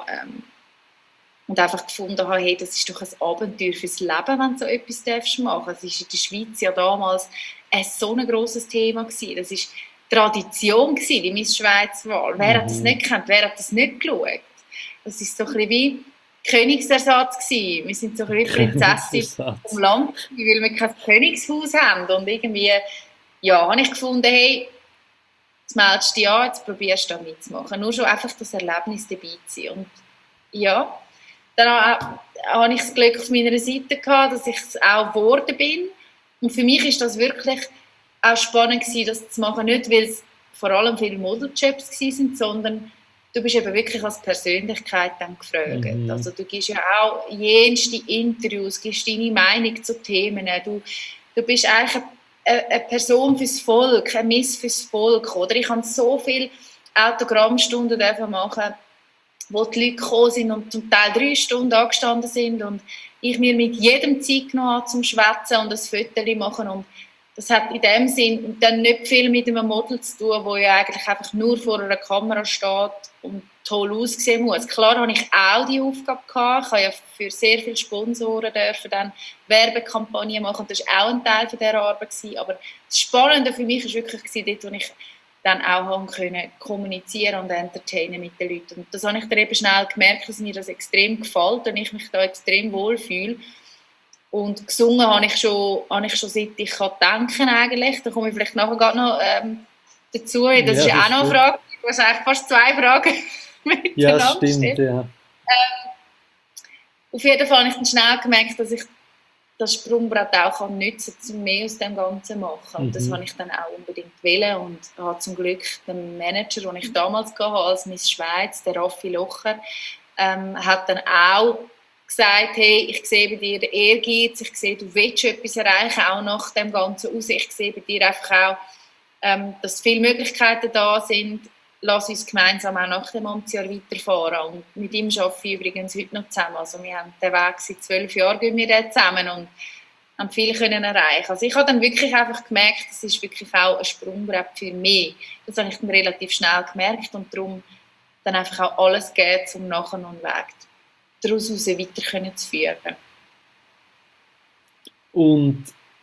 Und einfach gefunden habe, hey, das ist doch ein Abenteuer fürs Leben, wenn du so etwas machen darfst. Es war in der Schweiz ja damals so ein grosses Thema gewesen. Das war Tradition gewesen, die Miss Schweiz-Wahl. Wer hat das nicht gekannt? Wer hat das nicht geschaut? Das war so ein bisschen wie Königsersatz gewesen. Wir sind so ein bisschen Prinzessin vom Land, weil wir kein Königshaus haben. Und irgendwie, habe ich gefunden, hey, jetzt meldest du dich an, jetzt probierst du da mitzumachen. Nur schon einfach das Erlebnis dabei zu sein. Und ja, dann hatte ich das Glück auf meiner Seite gehabt, dass ich es auch geworden bin. Und für mich ist das wirklich auch spannend gewesen, das zu machen. Nicht, weil es vor allem viele Modeljobs waren, sondern du bist eben wirklich als Persönlichkeit dann gefragt. Also du gibst ja auch jenste Interviews, gibst deine Meinung zu Themen. Du bist eigentlich eine Person fürs Volk, eine Miss fürs Volk. Oder ich habe so viele Autogrammstunden machen, wo die Leute gekommen sind und zum Teil 3 Stunden angestanden sind und ich mir mit jedem Zeit genommen habe zum Schwätzen und ein Foto machen. Und das hat in dem Sinn dann nicht viel mit einem Model zu tun, wo ja eigentlich einfach nur vor einer Kamera steht und toll aussehen muss. Klar habe ich auch die Aufgabe gehabt. Ich habe ja für sehr viele Sponsoren dann Werbekampagnen machen. Das war auch ein Teil von dieser Arbeit. Aber das Spannende für mich war wirklich dort, wo ich dann auch können kommunizieren und entertainen mit den Leuten. Und das habe ich dann eben schnell gemerkt, dass mir das extrem gefällt und ich mich da extrem wohlfühle. Und gesungen habe ich schon seit ich denken kann eigentlich. Da komme ich vielleicht nachher gerade noch dazu. Das ist auch noch eine Frage. Du hast eigentlich fast 2 Fragen miteinander stimmt, ja. Auf jeden Fall habe ich dann schnell gemerkt, dass ich das Sprungbrett auch nutzen kann, um mehr aus dem Ganzen zu machen. Und das habe ich dann auch unbedingt wollen und habe zum Glück den Manager, den ich damals hatte, als Miss Schweiz, der Raffi Locher, hat dann auch gesagt, hey, ich sehe bei dir den Ehrgeiz, ich sehe, du willst etwas erreichen, auch nach dem Ganzen raus. Ich sehe bei dir einfach auch, dass viele Möglichkeiten da sind. Lass uns gemeinsam auch nach dem Amtsjahr weiterfahren. Und mit ihm arbeite ich übrigens heute noch zusammen. Also wir haben den Weg seit 12 Jahren gehen wir den zusammen und haben viel können erreichen. Also ich habe dann wirklich einfach gemerkt, das ist wirklich auch ein Sprungbrett für mich. Das habe ich dann relativ schnell gemerkt und darum dann einfach auch alles gegeben, um nachher noch einen Weg daraus weiter zu führen. Und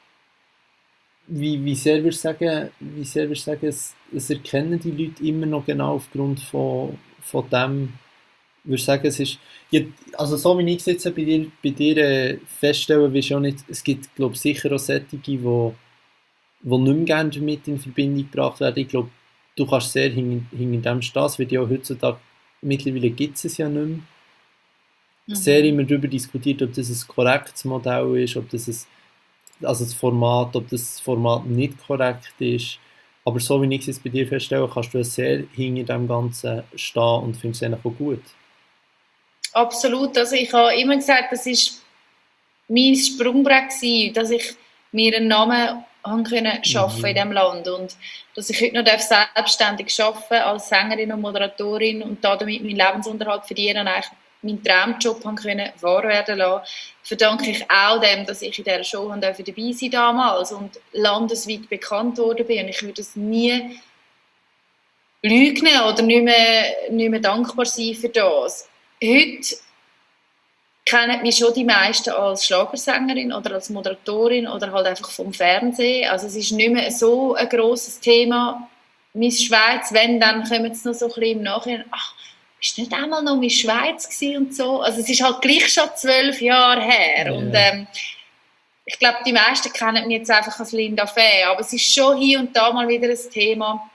wie sehr würdest du sagen, es erkennen die Leute immer noch genau aufgrund von dem, würdest du sagen, es ist, also so wie ich es jetzt bei dir feststellen will, auch nicht, es gibt, glaube ich, sicher auch solche, die nicht mehr gerne damit in Verbindung gebracht werden. Ich glaube, du kannst sehr hinter dem stehen, es wird ja auch heutzutage, mittlerweile gibt es ja nicht mehr. Sehr immer darüber diskutiert, ob das ein korrektes Modell ist, ob das das Format nicht korrekt ist. Aber so wie ich es jetzt bei dir feststelle, kannst du sehr hinter dem Ganzen stehen und findest es eigentlich auch gut. Absolut. Also ich habe immer gesagt, das war mein Sprungbrett gewesen, dass ich mir einen Namen schaffen in diesem Land und dass ich heute noch selbstständig arbeiten als Sängerin und Moderatorin und damit meinen Lebensunterhalt verdienen und eigentlich meinen Traumjob wahr werden lassen, verdanke ich auch dem, dass ich in dieser Show dabei sein damals und landesweit bekannt worden bin. Und ich würde es nie leugnen oder nicht mehr dankbar sein für das. Heute kennen mich schon die meisten als Schlagersängerin oder als Moderatorin oder halt einfach vom Fernsehen. Also es ist nicht mehr so ein grosses Thema. Miss Schweiz, wenn, dann kommen es noch so ein bisschen im Nachhinein. Ach, bist du nicht einmal noch Miss Schweiz gewesen und so? Also es ist halt gleich schon 12 Jahre her. Yeah. Und ich glaube, die meisten kennen mich jetzt einfach als Linda Fee. Aber es ist schon hier und da mal wieder ein Thema.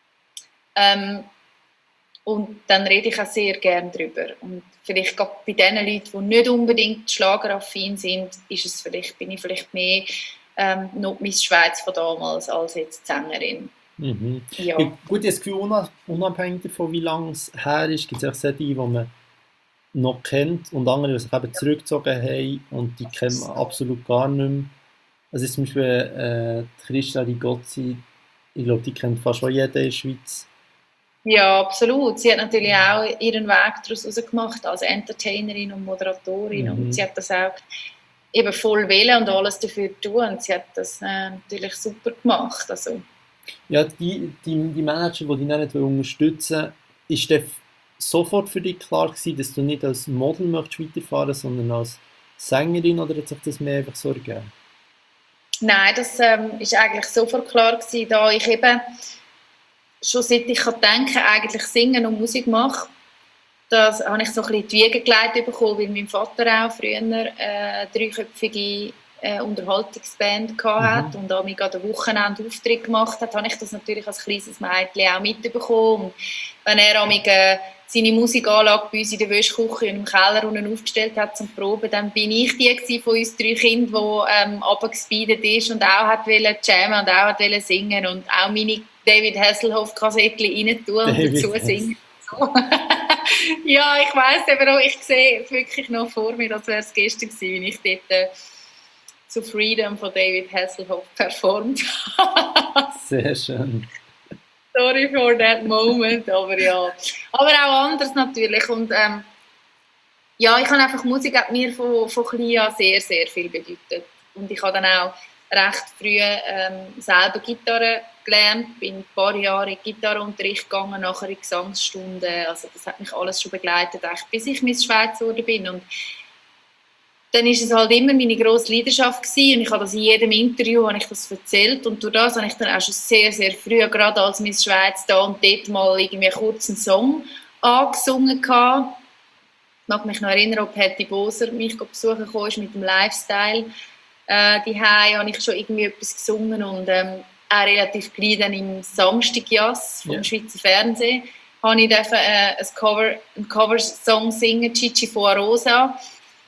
Und dann rede ich auch sehr gerne drüber. Und vielleicht gerade bei den Leuten, die nicht unbedingt schlageraffin sind, bin ich vielleicht mehr noch Miss Schweiz von damals als jetzt Sängerin. Mhm. Ja. Gut, das Gefühl, unabhängig davon, wie lange es her ist, gibt es auch solche, die man noch kennt und andere, die sich eben zurückgezogen haben und die kennen man absolut gar nicht mehr. Also zum Beispiel Christa Rigozzi, ich glaube, die kennt fast schon jeder in der Schweiz. Ja, absolut. Sie hat natürlich auch ihren Weg daraus gemacht als Entertainerin und Moderatorin und sie hat das auch eben voll wählen und alles dafür tun und sie hat das natürlich super gemacht. Also. Ja, die Manager, die dich nicht unterstützen, ist das sofort für dich klar gewesen, dass du nicht als Model möchtest weiterfahren, sondern als Sängerin, oder hat sich das mehr einfach so ergeben? Nein, das ist eigentlich sofort klar gewesen, da ich eben schon seit ich denken kann, eigentlich singen und Musik mache. Das habe ich so ein bisschen die Wiege gelegt bekommen, weil mein Vater auch früher eine dreiköpfige Unterhaltungsband hatte und an mich an den Wochenende Auftritt gemacht hat, habe ich das natürlich als kleines Mädchen auch mitbekommen. Und wenn er an mich seine Musikanlage bei uns in der Wäschküche und im Keller unten aufgestellt hat zum Proben, dann bin ich die von uns 3 Kindern, die runtergespeedet ist und auch hat jammen und auch hat singen und auch meine David Hasselhoff-Kassettchen rein tun und dazu singen. So. Ja, ich weiss eben auch, ich sehe es wirklich noch vor mir, als wäre es gestern gewesen, wenn ich dort zu Freedom von David Hasselhoff performt habe. Sehr schön. Sorry for that moment, aber ja. Aber auch anders natürlich. Und ja, ich habe einfach, Musik hat mir von klein an sehr, sehr viel bedeutet. Und ich habe dann auch recht früh selber Gitarre gelernt, bin ein paar Jahre in Gitarrenunterricht gegangen, nachher in Gesangsstunden. Also das hat mich alles schon begleitet, bis ich Miss Schweiz geworden bin. Und dann war es halt immer meine grosse Leidenschaft gewesen. Und ich habe das in jedem Interview habe ich das erzählt. Und durch das habe ich dann auch schon sehr, sehr früh, gerade als Miss Schweiz da und dort mal irgendwie einen kurzen Song angesungen gehabt. Ich mag mich noch erinnern, ob Patty Boser mich besuchen kam mit dem Lifestyle. Daheim habe ich schon irgendwie etwas gesungen und auch relativ klein dann im Samstagjass vom Schweizer Fernsehen habe ich einen Coversong singen, Chichi von Rosa.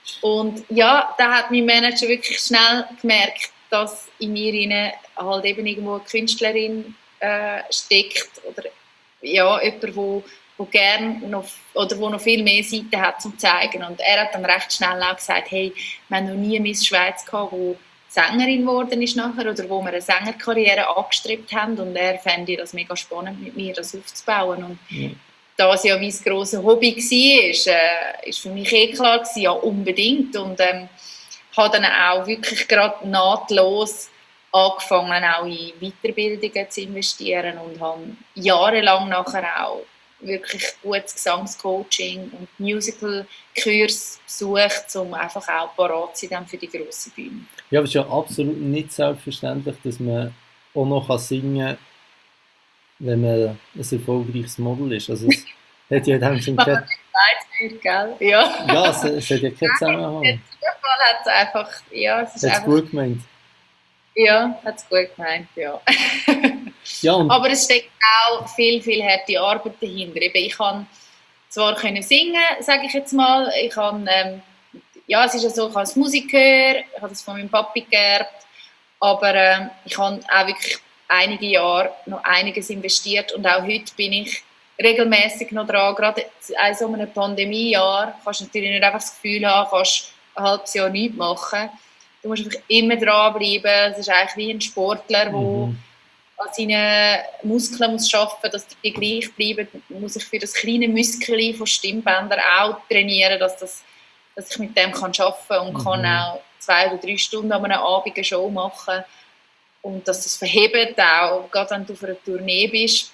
Und ja, da hat mein Manager wirklich schnell gemerkt, dass in mir halt eben irgendwo eine Künstlerin steckt oder ja, jemand, wo gerne noch, oder wo noch viel mehr Seiten hat zum zeigen. Und er hat dann recht schnell auch gesagt, hey, wir haben noch nie eine Miss Schweiz gehabt, die Sängerin geworden ist nachher oder wo wir eine Sängerkarriere angestrebt haben und er fände das mega spannend, mit mir das aufzubauen. Und da es ja mein grosses Hobby war, ist für mich klar gewesen, ja unbedingt. Und habe dann auch wirklich gerade nahtlos angefangen, auch in Weiterbildungen zu investieren und habe jahrelang nachher auch wirklich gutes Gesangscoaching und Musical-Kurs besucht, um einfach auch parat zu sein für die grosse Bühne. Ja, aber es ist ja absolut nicht selbstverständlich, dass man auch noch singen kann, wenn man ein erfolgreiches Model ist. Also es hat ja dann schon keine... Gell? Ja, ja es hat ja keinen Zusammenhang. Der Zufall hat es einfach... Ja, es ist einfach... gut gemeint? Ja, hat es gut gemeint, ja. Ja, aber es steckt auch viel, viel harte Arbeit dahinter. Ich kann zwar singen, sage ich jetzt mal. Ich kann, ja, es ist ja so, ich habe das Musikgehör, ich habe das von meinem Papi geerbt, aber ich habe auch wirklich einige Jahre noch einiges investiert und auch heute bin ich regelmäßig noch dran. Gerade in so einem Pandemiejahr kannst du natürlich nicht einfach das Gefühl haben, kannst ein halbes Jahr nichts machen. Du musst einfach immer dranbleiben. Es ist eigentlich wie ein Sportler, der an seinen Muskeln muss arbeiten muss, dass die gleich bleiben. Muss ich für das kleine Muskel von Stimmbändern auch trainieren, dass ich mit dem arbeiten kann und kann auch 2 oder 3 Stunden an einem Abend eine Show machen. Und dass das verhebt auch, gerade wenn du auf einer Tournee bist.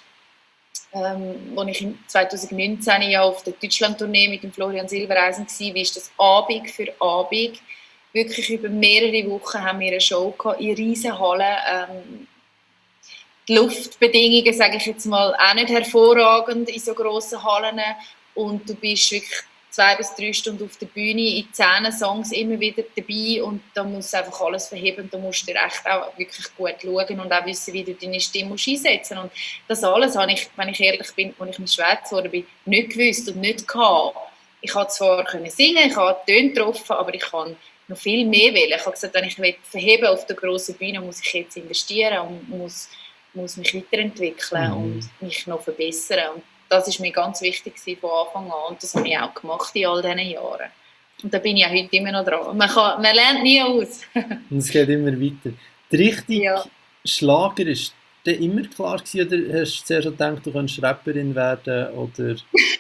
Als ich 2019 ja auf der Deutschland-Tournee mit dem Florian Silbereisen war, ist das Abend für Abend. Wirklich über mehrere Wochen haben wir eine Show gehabt, in riesen Hallen. Die Luftbedingungen, sage ich jetzt mal, auch nicht hervorragend in so grossen Hallen. Und du bist wirklich 2 bis 3 Stunden auf der Bühne, in 10 Songs immer wieder dabei und da muss einfach alles verheben. Da musst du dir echt auch wirklich gut schauen und auch wissen, wie du deine Stimme einsetzen musst. Und das alles habe ich, wenn ich ehrlich bin, als ich in der Schweiz war, nicht gewusst und nicht gehabt. Ich konnte zwar singen, ich habe Töne getroffen, aber ich kann noch viel mehr wählen. Ich habe gesagt, wenn ich verheben auf der grossen Bühne, muss ich jetzt investieren und muss mich weiterentwickeln und mich noch verbessern. Und das war mir ganz wichtig von Anfang an und das habe ich auch gemacht in all diesen Jahren. Und da bin ich auch heute immer noch dran. Man lernt nie aus. Und es geht immer weiter. Die Richtung Schlager ist dir immer klar gewesen, oder hast du zuerst gedacht, du könntest Rapperin werden? Oder?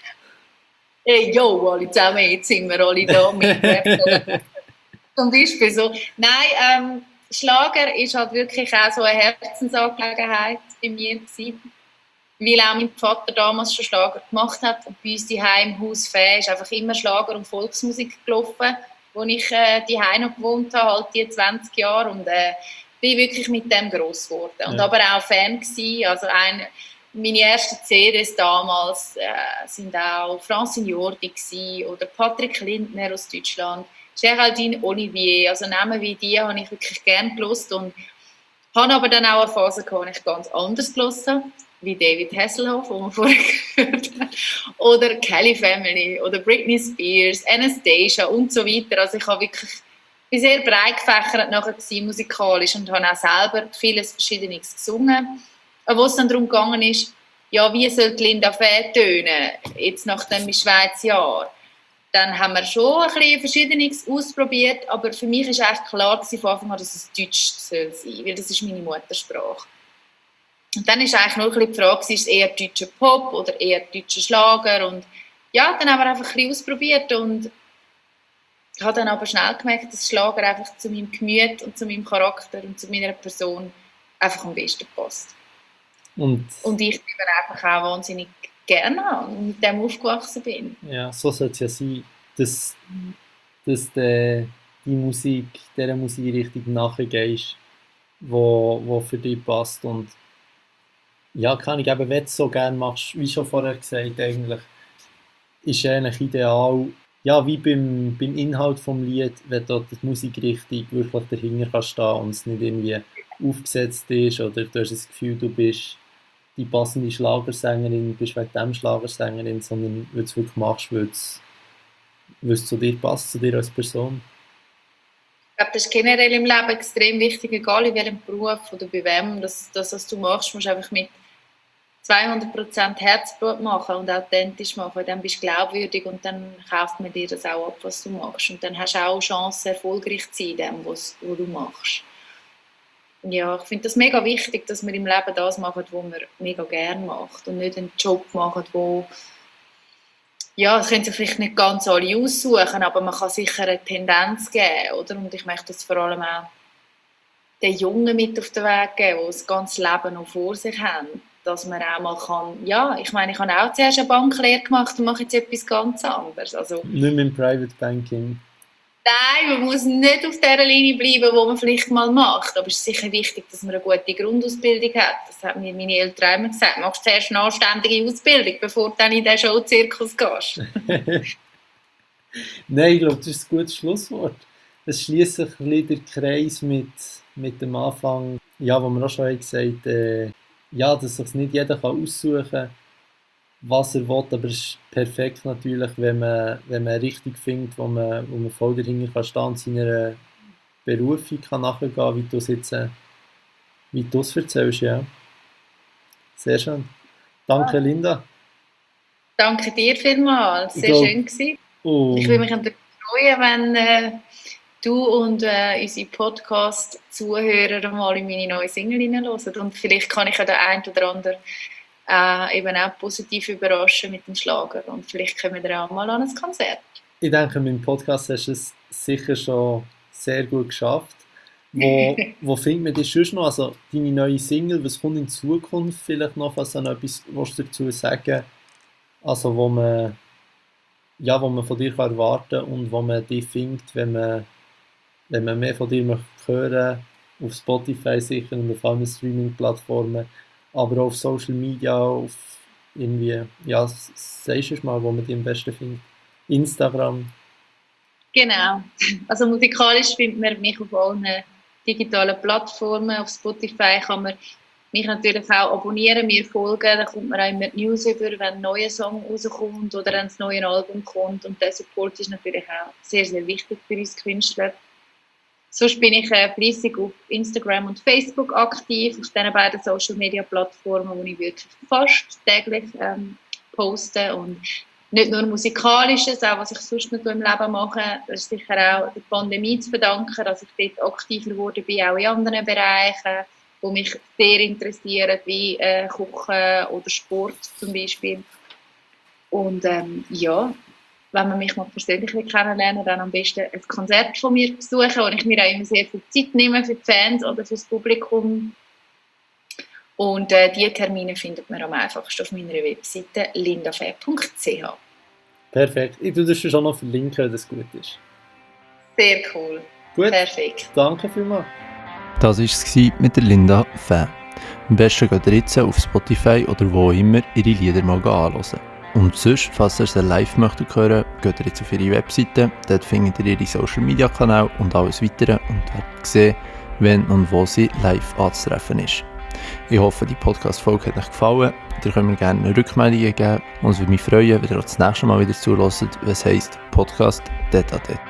Hey, jo, alle zusammen, jetzt sind wir alle da mit Rap. Zum Beispiel so. Nein, Schlager ist halt wirklich auch so eine Herzensangelegenheit bei mir gewesen. Weil auch mein Vater damals schon Schlager gemacht hat. Und bei uns daheim im Haus Fäh ist einfach immer Schlager und Volksmusik gelaufen, wo ich daheim noch gewohnt habe, halt die 20 Jahre. Und bin wirklich mit dem gross geworden. Und aber auch Fan gewesen. Also meine ersten CDs damals sind auch Francine Jordi gewesen, oder Patrick Lindner aus Deutschland, Géraldine Olivier. Also Namen wie die habe ich wirklich gerne gehört. Und habe aber dann auch eine Phase gehabt, wo ich ganz anders gehört habe, wie David Hasselhoff, den wir vorher gehört haben, oder Kelly Family, oder Britney Spears, Anastasia und so weiter. Also ich habe wirklich sehr breit gefächert nachher musikalisch und habe auch selber vieles Verschiedenes gesungen. Aber wo es dann darum gegangen ist, ja, wie soll Linda Fäh tönen, jetzt nach dem Schweiz-Jahr, dann haben wir schon ein bisschen Verschiedenes ausprobiert, aber für mich war eigentlich klar von Anfang an, dass es Deutsch sein soll, weil das ist meine Muttersprache. Und dann war eigentlich nur ein bisschen die Frage, ist es eher deutscher Pop oder eher deutscher Schlager? Und ja, dann haben wir einfach ein bisschen ausprobiert und ich habe dann aber schnell gemerkt, dass Schlager einfach zu meinem Gemüt und zu meinem Charakter und zu meiner Person einfach am besten passt. Und ich bin einfach auch wahnsinnig gerne habe und mit dem aufgewachsen bin. Ja, so sollte es ja sein, dass dieser Musikrichtung nachgehst, wo für dich passt. Und ja, kann ich eben, wenn du es so gerne machst, wie schon vorher gesagt, eigentlich ist eigentlich ideal, ja, wie beim Inhalt des Lied, wenn dort die Musikrichtung wirklich dahinter kann stehen und es nicht irgendwie aufgesetzt ist oder du hast das Gefühl, du bist die passende Schlagersängerin, bist wegen dem Schlagersängerin, sondern weil du es wirklich machst, weil was zu dir passt, zu dir als Person? Ich glaube, das ist generell im Leben extrem wichtig, egal in welchem Beruf oder bei wem. Das, was du machst, musst du einfach mit 200% Herzblut machen und authentisch machen. Dann bist du glaubwürdig und dann kauft man dir das auch ab, was du machst. Und dann hast du auch Chance, erfolgreich zu sein in dem, was du machst. Ja, ich finde das mega wichtig, dass wir im Leben das machen, was man mega gerne macht und nicht einen Job machen, wo ja, das können sich vielleicht nicht ganz alle aussuchen, aber man kann sicher eine Tendenz geben, oder? Und ich möchte das vor allem auch den Jungen mit auf den Weg geben, die das ganze Leben noch vor sich haben, dass man auch mal kann, ja, ich meine, ich habe auch zuerst eine Banklehre gemacht und mache jetzt etwas ganz anderes. Also, Nicht mehr im Private Banking. nein, man muss nicht auf der Linie bleiben, wo man vielleicht mal macht. Aber es ist sicher wichtig, dass man eine gute Grundausbildung hat. Das haben mir meine Eltern immer gesagt. Machst zuerst eine anständige Ausbildung, bevor du dann in den Showzirkus gehst. Nein, ich glaube, das ist ein gutes Schlusswort. Es schließt sich ein bisschen der Kreis mit dem Anfang, ja, wo man auch schon gesagt hat, ja, dass sich nicht jeder aussuchen kann, was er will, aber es ist perfekt natürlich, wenn man richtig findet, wo man voll dahinter kann stehen und seiner Berufung kann nachgehen, wie du es jetzt erzählst, ja. Sehr schön. Danke, Linda. Danke dir vielmals, sehr schön gewesen. Ich würde mich natürlich freuen, wenn du und unsere Podcast-Zuhörer mal in meine neue Single hineinhören. Und vielleicht kann ich ja den einen oder anderen eben auch positiv überraschen mit dem Schlager. Und vielleicht kommen wir auch mal an ein Konzert. Ich denke, mit dem Podcast hast du es sicher schon sehr gut geschafft. Wo findet man dich sonst noch? Also deine neue Single, was kommt in Zukunft vielleicht noch? Also noch etwas, was du dazu sagen? Also wo man von dir kann erwarten und wo man dich findet, wenn man mehr von dir möchte hören, auf Spotify sicher und auf allen Streaming-Plattformen, aber auch auf Social Media, auf irgendwie, ja, sagst du mal, wo man dich am besten findet? Instagram? Genau. Also musikalisch findet man mich auf allen digitalen Plattformen. Auf Spotify kann man mich natürlich auch abonnieren, mir folgen, dann kommt man auch immer die News über, wenn ein neuer Song rauskommt oder wenn ein neues Album kommt. Und der Support ist natürlich auch sehr, sehr wichtig für uns Künstler. Sonst bin ich fleissig auf Instagram und Facebook aktiv, auf diesen beiden Social-Media-Plattformen, wo ich wirklich fast täglich poste. Und nicht nur Musikalisches, auch was ich sonst noch im Leben mache. Das ist sicher auch der Pandemie zu verdanken, dass ich dort aktiver geworden bin, auch in anderen Bereichen, die mich sehr interessieren, wie Kochen oder Sport zum Beispiel. Und ja, wenn man mich mal persönlich kennenlernen will, dann am besten ein Konzert von mir besuchen, wo ich mir auch immer sehr viel Zeit nehme für die Fans oder für das Publikum. Und diese Termine findet man am einfachsten auf meiner Webseite lindafe.ch. Perfekt. Ich tue das schon noch verlinken, wenn das gut ist. Sehr cool. Gut. Perfekt. Danke vielmals. Das war es mit der Linda Fäh. Am besten geht ihr jetzt auf Spotify oder wo immer ihre Lieder mal anhören. Und sonst, falls ihr sie live möchtet hören, geht ihr jetzt auf ihre Webseite. Dort findet ihr ihre Social Media Kanäle und alles weitere und werdet sehen, wenn und wo sie live anzutreffen ist. Ich hoffe, die Podcast-Folge hat euch gefallen. Ihr könnt mir gerne eine Rückmeldung geben und es würde mich freuen, wenn ihr auch das nächste Mal wieder zuhört, was heisst Podcast Detatet.